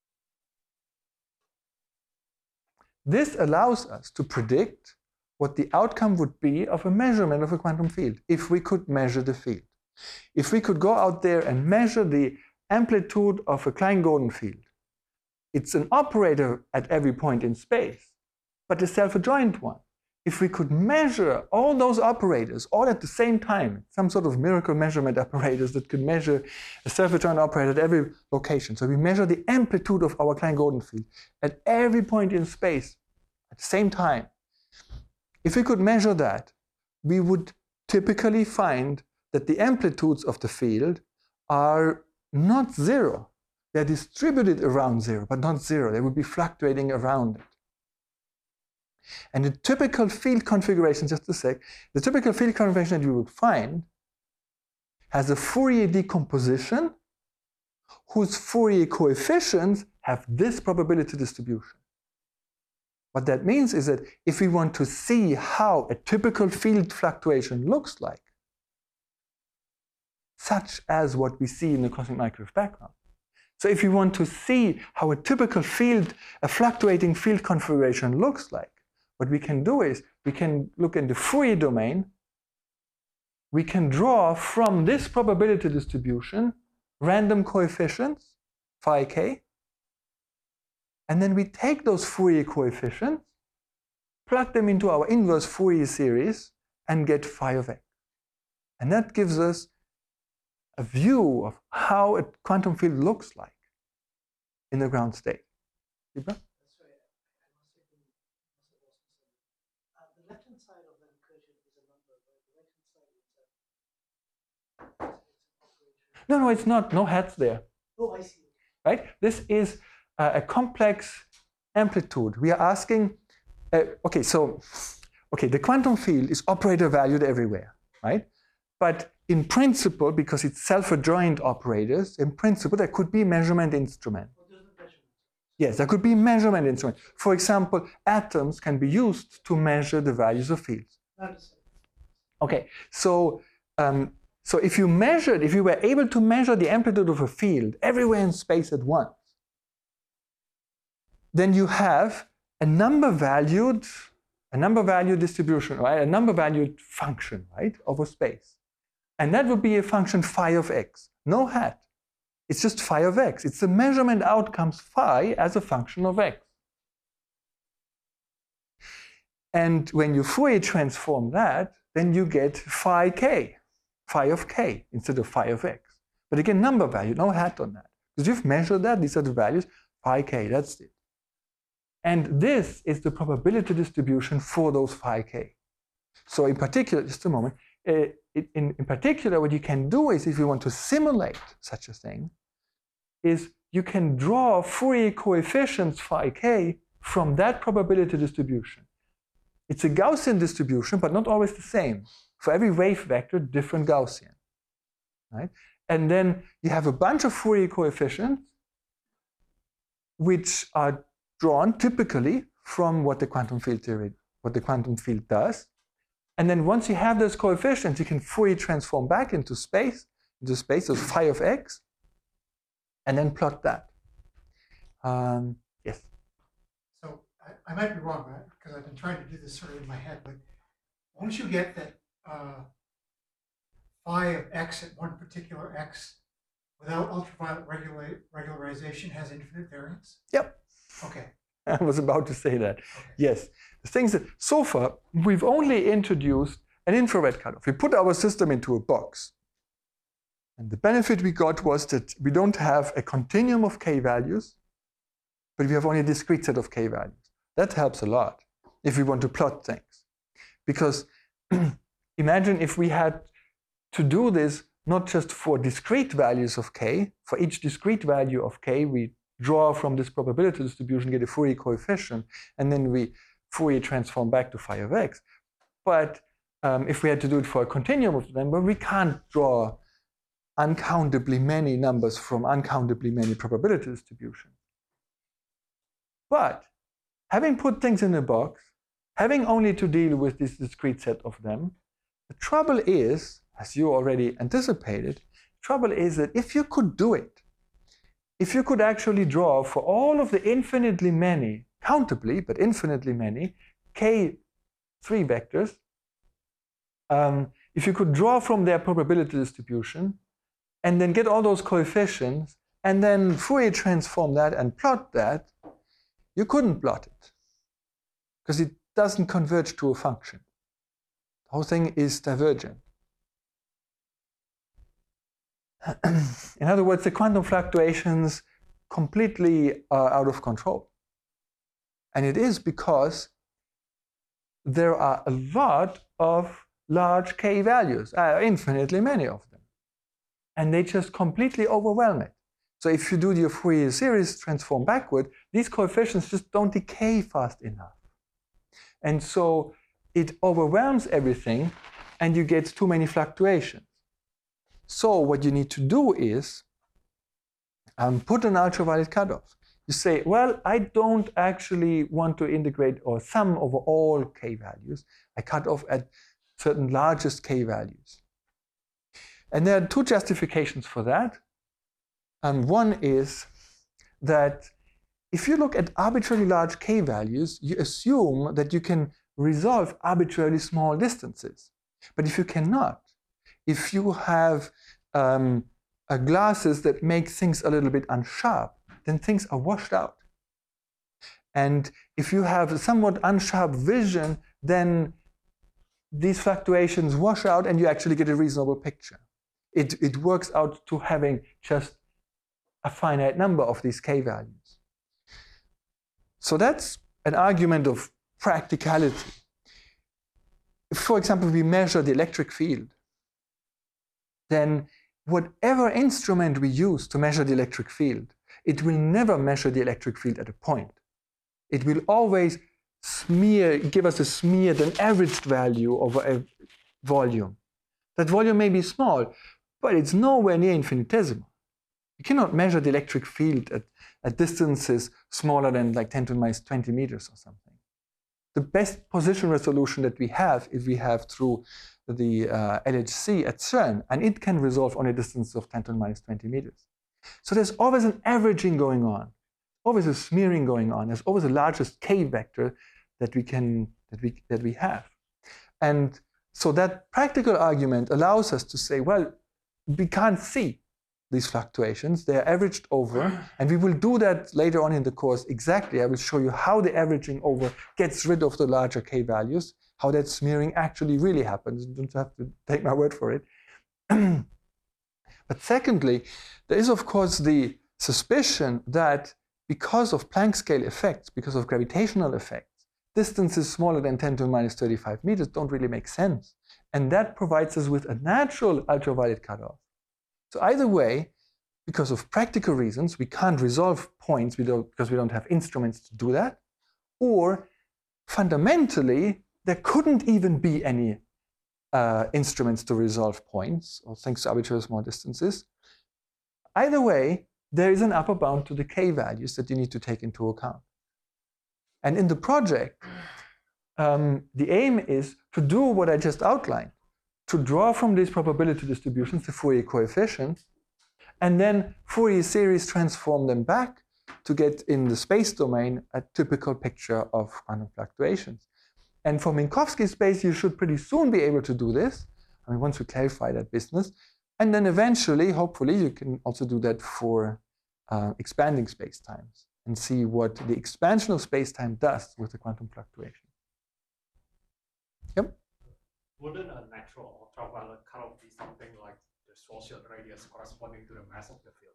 This allows us to predict what the outcome would be of a measurement of a quantum field, if we could measure the field. If we could go out there and measure the amplitude of a Klein-Gordon field, it's an operator at every point in space, but a self-adjoint one. If we could measure all those operators all at the same time, some sort of miracle measurement apparatus that could measure a self-adjoint operator at every location. So we measure the amplitude of our Klein-Gordon field at every point in space at the same time. If we could measure that, we would typically find that the amplitudes of the field are not zero. They're distributed around zero, but not zero. They would be fluctuating around it. And the typical field configuration, just a sec, the typical field configuration that you would find has a Fourier decomposition whose Fourier coefficients have this probability distribution. What that means is that if we want to see how a typical field fluctuation looks like, such as what we see in the cosmic microwave background. So if we want to see how a typical field, a fluctuating field configuration looks like, what we can do is we can look in the Fourier domain. We can draw from this probability distribution random coefficients, phi k, and then we take those Fourier coefficients, plug them into our inverse Fourier series, and get phi of x. And that gives us a view of how a quantum field looks like in the ground state. Libra? That's right. I must have, must have lost something. Uh, the left-hand side of that equation is a number, but the right-hand side is a, it's, it's an operation. No, no, it's not. No hats there. Oh, I see. Right? This is uh, a complex amplitude. We are asking, uh, okay, so, okay, the quantum field is operator valued everywhere, right? But in principle, because it's self-adjoint operators, in principle, there could be measurement instrument. What does the measurement? Yes, there could be measurement instrument. For example, atoms can be used to measure the values of fields. Not the same. Okay, so um, so if you measured, if you were able to measure the amplitude of a field everywhere in space at once, then you have a number valued, a number valued distribution, right? A number valued function, right, over space. And that would be a function phi of x, no hat. It's just phi of x. It's the measurement outcomes phi as a function of x. And when you Fourier transform that, then you get phi k, phi of k instead of phi of x. But again, number value, no hat on that. Because you've measured that, these are the values, phi k, that's it. And this is the probability distribution for those phi k. So in particular, just a moment, uh, in, in particular, what you can do is, if you want to simulate such a thing, is you can draw Fourier coefficients phi k from that probability distribution. It's a Gaussian distribution, but not always the same. For every wave vector, different Gaussian, right? And then you have a bunch of Fourier coefficients which are drawn typically from what the quantum field theory, what the quantum field does. And then once you have those coefficients, you can Fourier transform back into space, into space of phi of x, and then plot that. Um, yes? So I, I might be wrong, right? Because I've been trying to do this sort of in my head, but won't you get that uh, phi of x at one particular x without ultraviolet regulate, regularization has infinite variance? Yep. Okay. I was about to say that. Okay. Yes. The things that, so far, we've only introduced an infrared cutoff. We put our system into a box. And the benefit we got was that we don't have a continuum of k values, but we have only a discrete set of k values. That helps a lot if we want to plot things. Because imagine if we had to do this not just for discrete values of k, for each discrete value of k, we draw from this probability distribution, get a Fourier coefficient, and then we Fourier transform back to phi of x. But um, if we had to do it for a continuum of number, we can't draw uncountably many numbers from uncountably many probability distributions. But having put things in a box, having only to deal with this discrete set of them, the trouble is, as you already anticipated, the trouble is that if you could do it, if you could actually draw for all of the infinitely many, countably, but infinitely many, k three vectors, um, if you could draw from their probability distribution and then get all those coefficients and then Fourier transform that and plot that, you couldn't plot it because it doesn't converge to a function. The whole thing is divergent. In other words, the quantum fluctuations completely are out of control. And it is because there are a lot of large k values, uh, infinitely many of them. And they just completely overwhelm it. So if you do your Fourier series transform backward, these coefficients just don't decay fast enough. And so it overwhelms everything and you get too many fluctuations. So what you need to do is um, put an ultraviolet cutoff. You say, well, I don't actually want to integrate or sum over all k values. I cut off at certain largest k values. And there are two justifications for that. And one is that if you look at arbitrarily large k values, you assume that you can resolve arbitrarily small distances. But if you cannot, if you have um, uh, glasses that make things a little bit unsharp, then things are washed out. And if you have a somewhat unsharp vision, then these fluctuations wash out and you actually get a reasonable picture. It, it works out to having just a finite number of these k values. So that's an argument of practicality. If, for example, we measure the electric field, then whatever instrument we use to measure the electric field, it will never measure the electric field at a point. It will always smear, give us a smeared and averaged value over a volume. That volume may be small, but it's nowhere near infinitesimal. You cannot measure the electric field at, at distances smaller than like ten to the minus twenty meters or something. The best position resolution that we have is we have through the uh, L H C at CERN, and it can resolve on a distance of ten to the minus twenty meters. So there's always an averaging going on, always a smearing going on. There's always the largest k vector that we can that we that we have, and so that practical argument allows us to say, well, we can't see these fluctuations. They're averaged over, and we will do that later on in the course exactly. I will show you how the averaging over gets rid of the larger k values, how that smearing actually really happens. You don't have to take my word for it. But secondly, there is, of course, the suspicion that because of Planck scale effects, because of gravitational effects, distances smaller than ten to the minus thirty-five meters don't really make sense. And that provides us with a natural ultraviolet cutoff. So either way, because of practical reasons, we can't resolve points we don't, because we don't have instruments to do that, or fundamentally, there couldn't even be any uh, instruments to resolve points, or thanks to arbitrary small distances. Either way, there is an upper bound to the k values that you need to take into account. And in the project, um, the aim is to do what I just outlined, to draw from these probability distributions the Fourier coefficients, and then Fourier series transform them back to get in the space domain a typical picture of quantum fluctuations. And for Minkowski space, you should pretty soon be able to do this. I mean, once we clarify that business. And then eventually, hopefully, you can also do that for uh, expanding spacetimes and see what the expansion of spacetime does with the quantum fluctuation. Yep. Wouldn't a natural ultraviolet cutoff be something like the Schwarzschild radius corresponding to the mass of the field?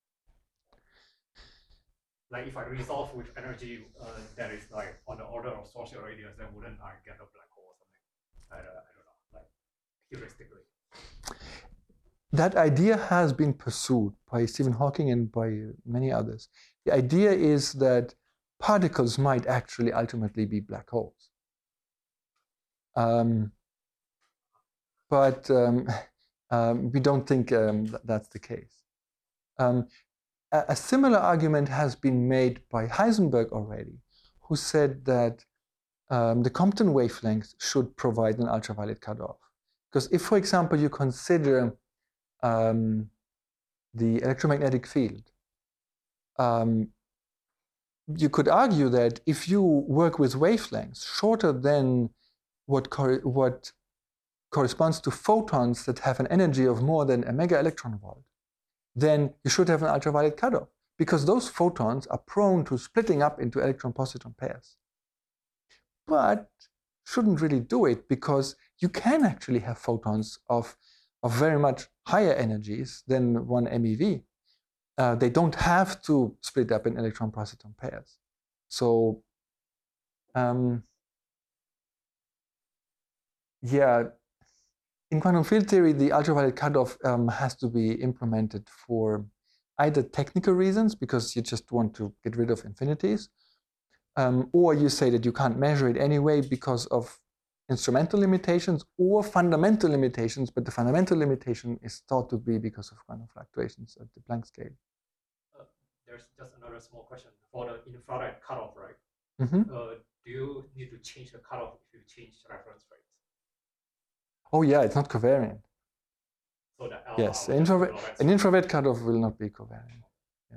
Like if I resolve with energy uh, that is like on the order of Schwarzschild radius, then wouldn't I get a black hole or something? I don't, I don't know, like heuristically. That idea has been pursued by Stephen Hawking and by many others. The idea is that particles might actually ultimately be black holes. Um, but um, um, we don't think um, that that's the case. Um, a, a similar argument has been made by Heisenberg already, who said that um, the Compton wavelength should provide an ultraviolet cutoff. Because if, for example, you consider um, the electromagnetic field, um, you could argue that if you work with wavelengths shorter than what, what corresponds to photons that have an energy of more than a mega electron volt, then you should have an ultraviolet cutoff, because those photons are prone to splitting up into electron-positron pairs. But shouldn't really do it, because you can actually have photons of, of very much higher energies than one MeV. Uh, they don't have to split up in electron-positron pairs. So, um, yeah, in quantum field theory, the ultraviolet cutoff um, has to be implemented for either technical reasons, because you just want to get rid of infinities, um, or you say that you can't measure it anyway because of instrumental limitations or fundamental limitations, but the fundamental limitation is thought to be because of quantum fluctuations at the Planck scale. Uh, there's just another small question. For the infrared cutoff, right? Mm-hmm. Uh, do you need to change the cutoff if you change reference rates? Oh yeah, it's not covariant. So that Yes, infrared, an infrared cutoff will not be covariant. Yeah.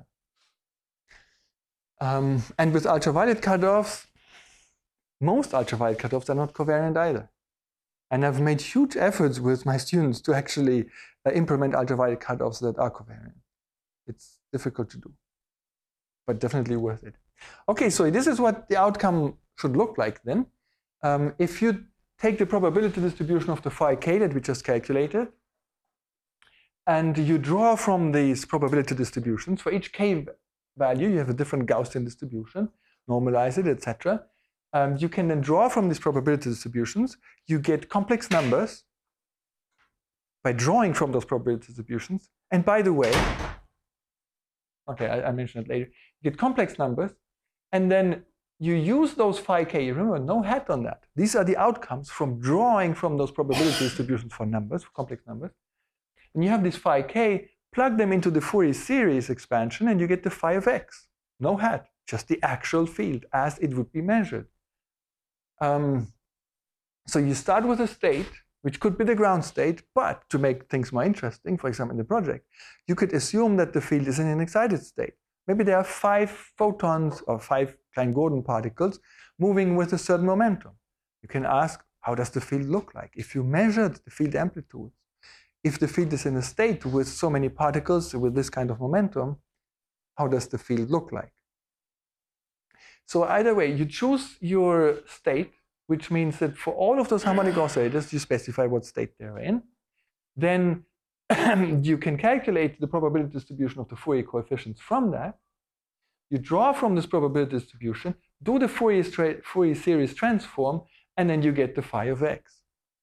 Um, and with ultraviolet cutoffs, most ultraviolet cutoffs are not covariant either. And I've made huge efforts with my students to actually uh, implement ultraviolet cutoffs that are covariant. It's difficult to do, but definitely worth it. Okay, so this is what the outcome should look like then. Um, if you take the probability distribution of the phi k that we just calculated, and you draw from these probability distributions, for each k value, you have a different Gaussian distribution, normalize it, et cetera. Um, you can then draw from these probability distributions. You get complex numbers by drawing from those probability distributions. And by the way, okay, I, I mentioned it later. You get complex numbers, and then you use those phi k. Remember, no hat on that. These are the outcomes from drawing from those probability distributions for numbers, for complex numbers. And you have this phi k, plug them into the Fourier series expansion, and you get the phi of x. No hat, just the actual field as it would be measured. Um, so you start with a state, which could be the ground state, but to make things more interesting, for example, in the project, you could assume that the field is in an excited state. Maybe there are five photons or five Klein-Gordon particles moving with a certain momentum. You can ask, how does the field look like? If you measured the field amplitudes, if the field is in a state with so many particles with this kind of momentum, how does the field look like? So either way, you choose your state, which means that for all of those harmonic oscillators, you specify what state they're in. Then you can calculate the probability distribution of the Fourier coefficients from that. You draw from this probability distribution, do the Fourier, Fourier series transform, and then you get the phi of x.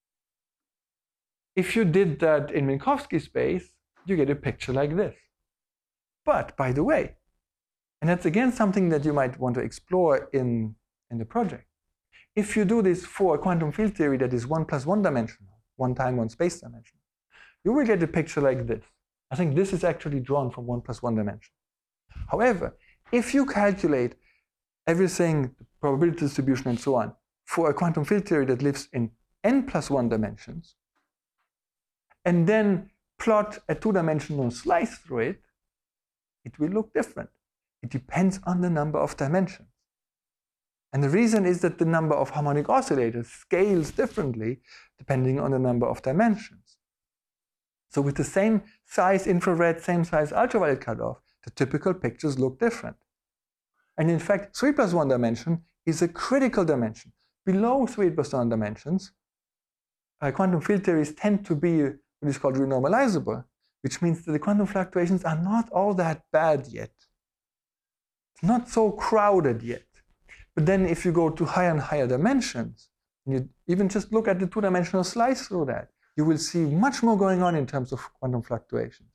If you did that in Minkowski space, you get a picture like this. But by the way, and that's again something that you might want to explore in, in the project. If you do this for a quantum field theory that is one plus one dimensional, one time one space dimension, you will get a picture like this. I think this is actually drawn from one plus one dimension. However, if you calculate everything, the probability distribution and so on, for a quantum field theory that lives in n plus one dimensions, and then plot a two-dimensional slice through it, it will look different. It depends on the number of dimensions. And the reason is that the number of harmonic oscillators scales differently depending on the number of dimensions. So with the same size infrared, same size ultraviolet cutoff, the typical pictures look different. And in fact, three plus one dimension is a critical dimension. Below three plus one dimensions, uh, quantum field theories tend to be what is called renormalizable, which means that the quantum fluctuations are not all that bad yet. It's not so crowded yet. But then if you go to higher and higher dimensions, and you even just look at the two-dimensional slice through that, you will see much more going on in terms of quantum fluctuations.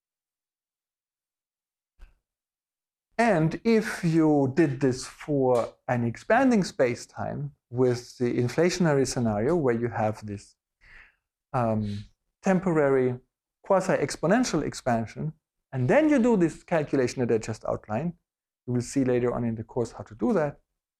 And if you did this for an expanding space-time with the inflationary scenario where you have this um, temporary quasi-exponential expansion, and then you do this calculation that I just outlined, you will see later on in the course how to do that.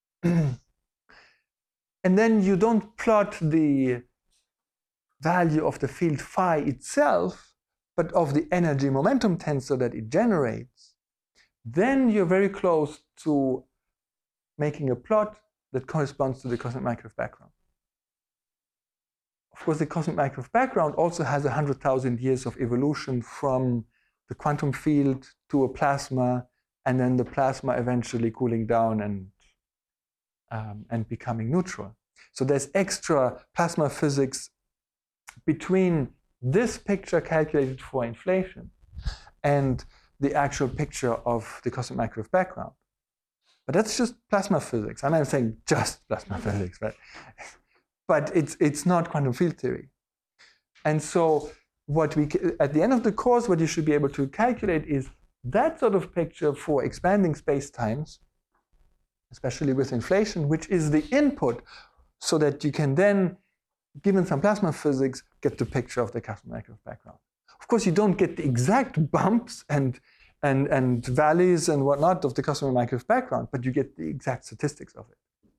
And then you don't plot the value of the field phi itself, but of the energy momentum tensor that it generates, then you're very close to making a plot that corresponds to the cosmic microwave background. of course, the cosmic microwave background also has one hundred thousand years of evolution from the quantum field to a plasma, and then the plasma eventually cooling down and, um, and becoming neutral. So there's extra plasma physics between this picture calculated for inflation and the actual picture of the cosmic microwave background. But that's just plasma physics. I'm not saying just plasma physics, but, but it's, it's not quantum field theory. And so what we, at the end of the course, what you should be able to calculate is that sort of picture for expanding spacetimes, especially with inflation, which is the input, so that you can then, given some plasma physics, get the picture of the cosmic microwave background. Of course, you don't get the exact bumps and, and, and valleys and whatnot of the cosmic microwave background, but you get the exact statistics of it.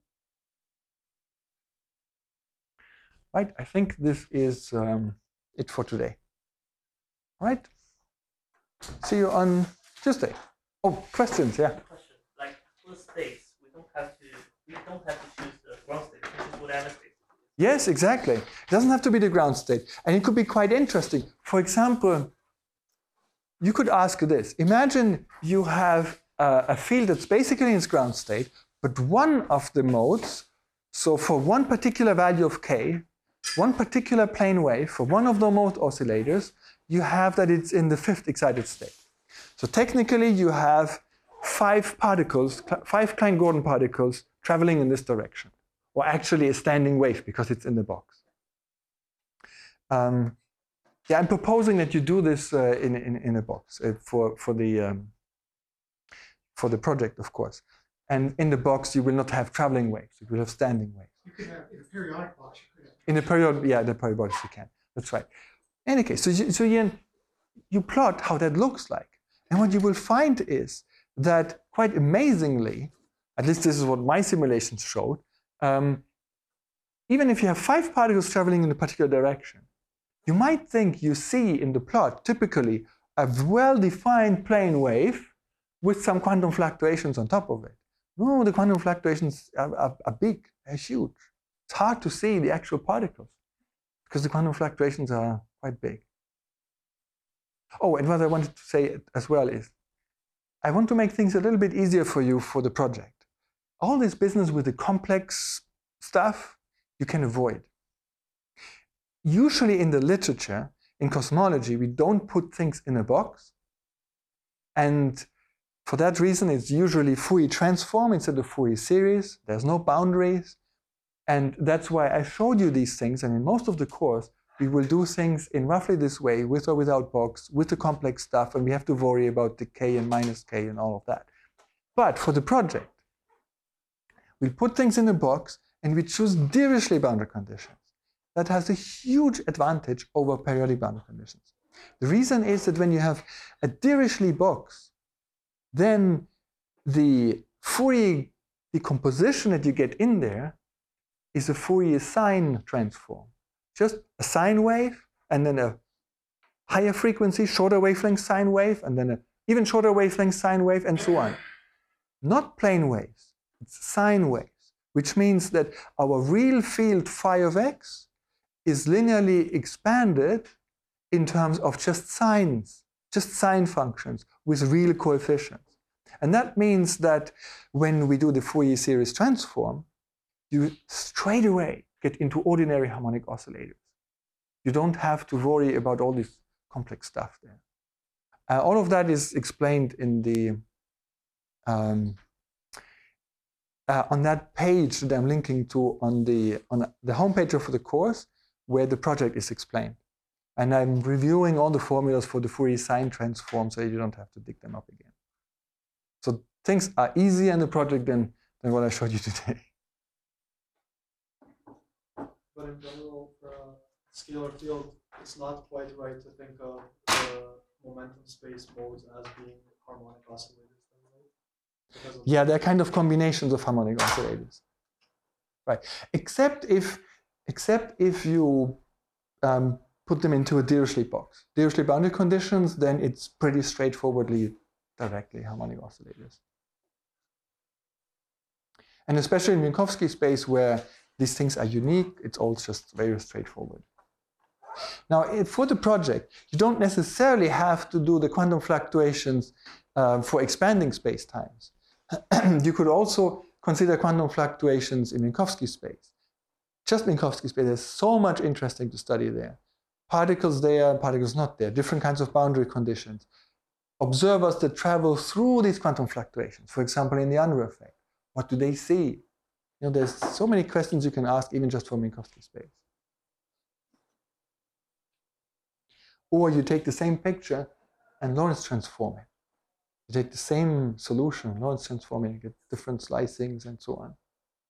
Right, I think this is um, it for today. All right, see you on Tuesday. Oh, questions, yeah? Question, like for states, we don't have to, we don't have to choose the ground state, we choose whatever state. Yes, exactly. It doesn't have to be the ground state. And it could be quite interesting. For example, you could ask this. Imagine you have a, a field that's basically in its ground state, but one of the modes, so for one particular value of k, one particular plane wave, for one of the mode oscillators, you have that it's in the fifth excited state. So technically you have five particles, five Klein-Gordon particles traveling in this direction. Or actually a standing wave because it's in the box. Um, yeah, I'm proposing that you do this uh, in, in, in a box uh, for, for, the, um, for the project, of course. And in the box, you will not have traveling waves. You will have standing waves. You could have, in a periodic box, you could have. In the period, yeah, the periodic box you can. That's right. In any case, so, you, so you, you plot how that looks like. And what you will find is that quite amazingly, at least this is what my simulations showed, Um, even if you have five particles traveling in a particular direction, you might think you see in the plot typically a well-defined plane wave with some quantum fluctuations on top of it. No, the quantum fluctuations are, are, are big, they're huge. It's hard to see the actual particles because the quantum fluctuations are quite big. Oh, and what I wanted to say as well is, I want to make things a little bit easier for you for the project. All this business with the complex stuff, you can avoid. Usually in the literature, in cosmology, we don't put things in a box. And for that reason, it's usually Fourier transform instead of Fourier series. There's no boundaries. And that's why I showed you these things. And in most of the course, we will do things in roughly this way, with or without box, with the complex stuff. And we have to worry about the k and minus k and all of that. But for the project, we put things in a box and we choose Dirichlet boundary conditions. That has a huge advantage over periodic boundary conditions. The reason is that when you have a Dirichlet box, then the Fourier decomposition that you get in there is a Fourier sine transform. Just a sine wave and then a higher frequency, shorter wavelength sine wave, and then an even shorter wavelength sine wave, and so on. Not plane waves. It's sine waves, which means that our real field phi of x is linearly expanded in terms of just sines, just sine functions with real coefficients. And that means that when we do the Fourier series transform, you straight away get into ordinary harmonic oscillators. You don't have to worry about all this complex stuff there. Uh, all of that is explained in the um, Uh, on that page that I'm linking to on the on the homepage of the course, where the project is explained. And I'm reviewing all the formulas for the Fourier sine transform so you don't have to dig them up again. So things are easier in the project than, than what I showed you today. But in general, for a scalar field, it's not quite right to think of the momentum space modes as being harmonic oscillators. Yeah, they're kind of combinations of harmonic oscillators, right? Except if, except if you um, put them into a Dirichlet box. Dirichlet boundary conditions, then it's pretty straightforwardly directly harmonic oscillators. And especially in Minkowski space, where these things are unique, it's all just very straightforward. Now, it, for the project, you don't necessarily have to do the quantum fluctuations uh, for expanding spacetimes. You could also consider quantum fluctuations in Minkowski space. Just Minkowski space, there's so much interesting to study there. Particles there, particles not there, different kinds of boundary conditions. Observers that travel through these quantum fluctuations, for example, in the Unruh effect. What do they see? You know, there's so many questions you can ask even just for Minkowski space. Or you take the same picture and Lorentz transform it. You take the same solution, Lorentz transform it, you get different slicings and so on.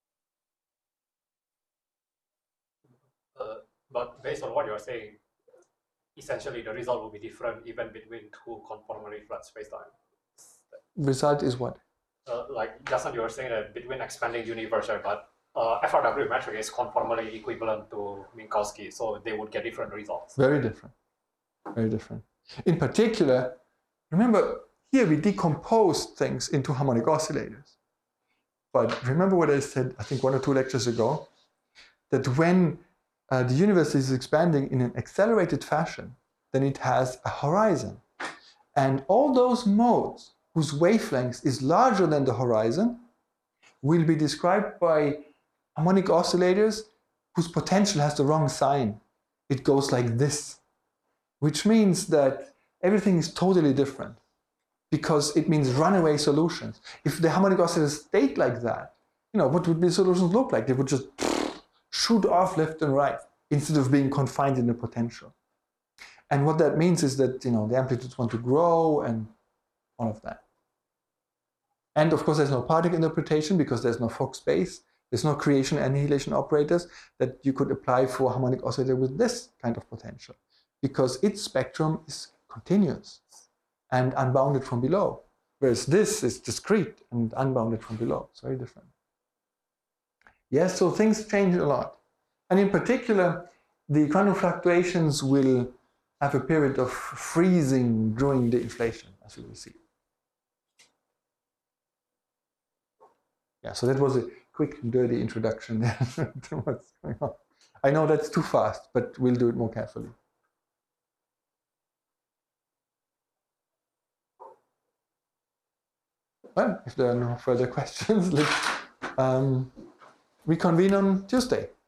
Uh, but based on what you're saying, essentially the result will be different even between two conformally flat spacetime. Result is what? Uh, like just now you were saying that between expanding universe, right, but uh, F R W metric is conformally equivalent to Minkowski, so they would get different results. Very different. Very different. In particular, remember, here we decompose things into harmonic oscillators. But remember what I said, I think one or two lectures ago, that when uh, the universe is expanding in an accelerated fashion, then it has a horizon. And all those modes whose wavelength is larger than the horizon will be described by harmonic oscillators whose potential has the wrong sign. It goes like this, which means that everything is totally different because it means runaway solutions. If the harmonic oscillators stayed like that, you know, what would the solutions look like? They would just shoot off left and right instead of being confined in the potential. And what that means is that, you know, the amplitudes want to grow and all of that. And of course, there's no particle interpretation because there's no Fock space. There's no creation annihilation operators that you could apply for a harmonic oscillator with this kind of potential because its spectrum is continuous and unbounded from below, whereas this is discrete and unbounded from below. It's very different. Yes, so things change a lot. And in particular, the quantum fluctuations will have a period of freezing during the inflation, as you will see. Yeah, so that was a quick, dirty introduction to what's going on. I know that's too fast, but we'll do it more carefully. Well, if there are no further questions, let's um, reconvene on Tuesday.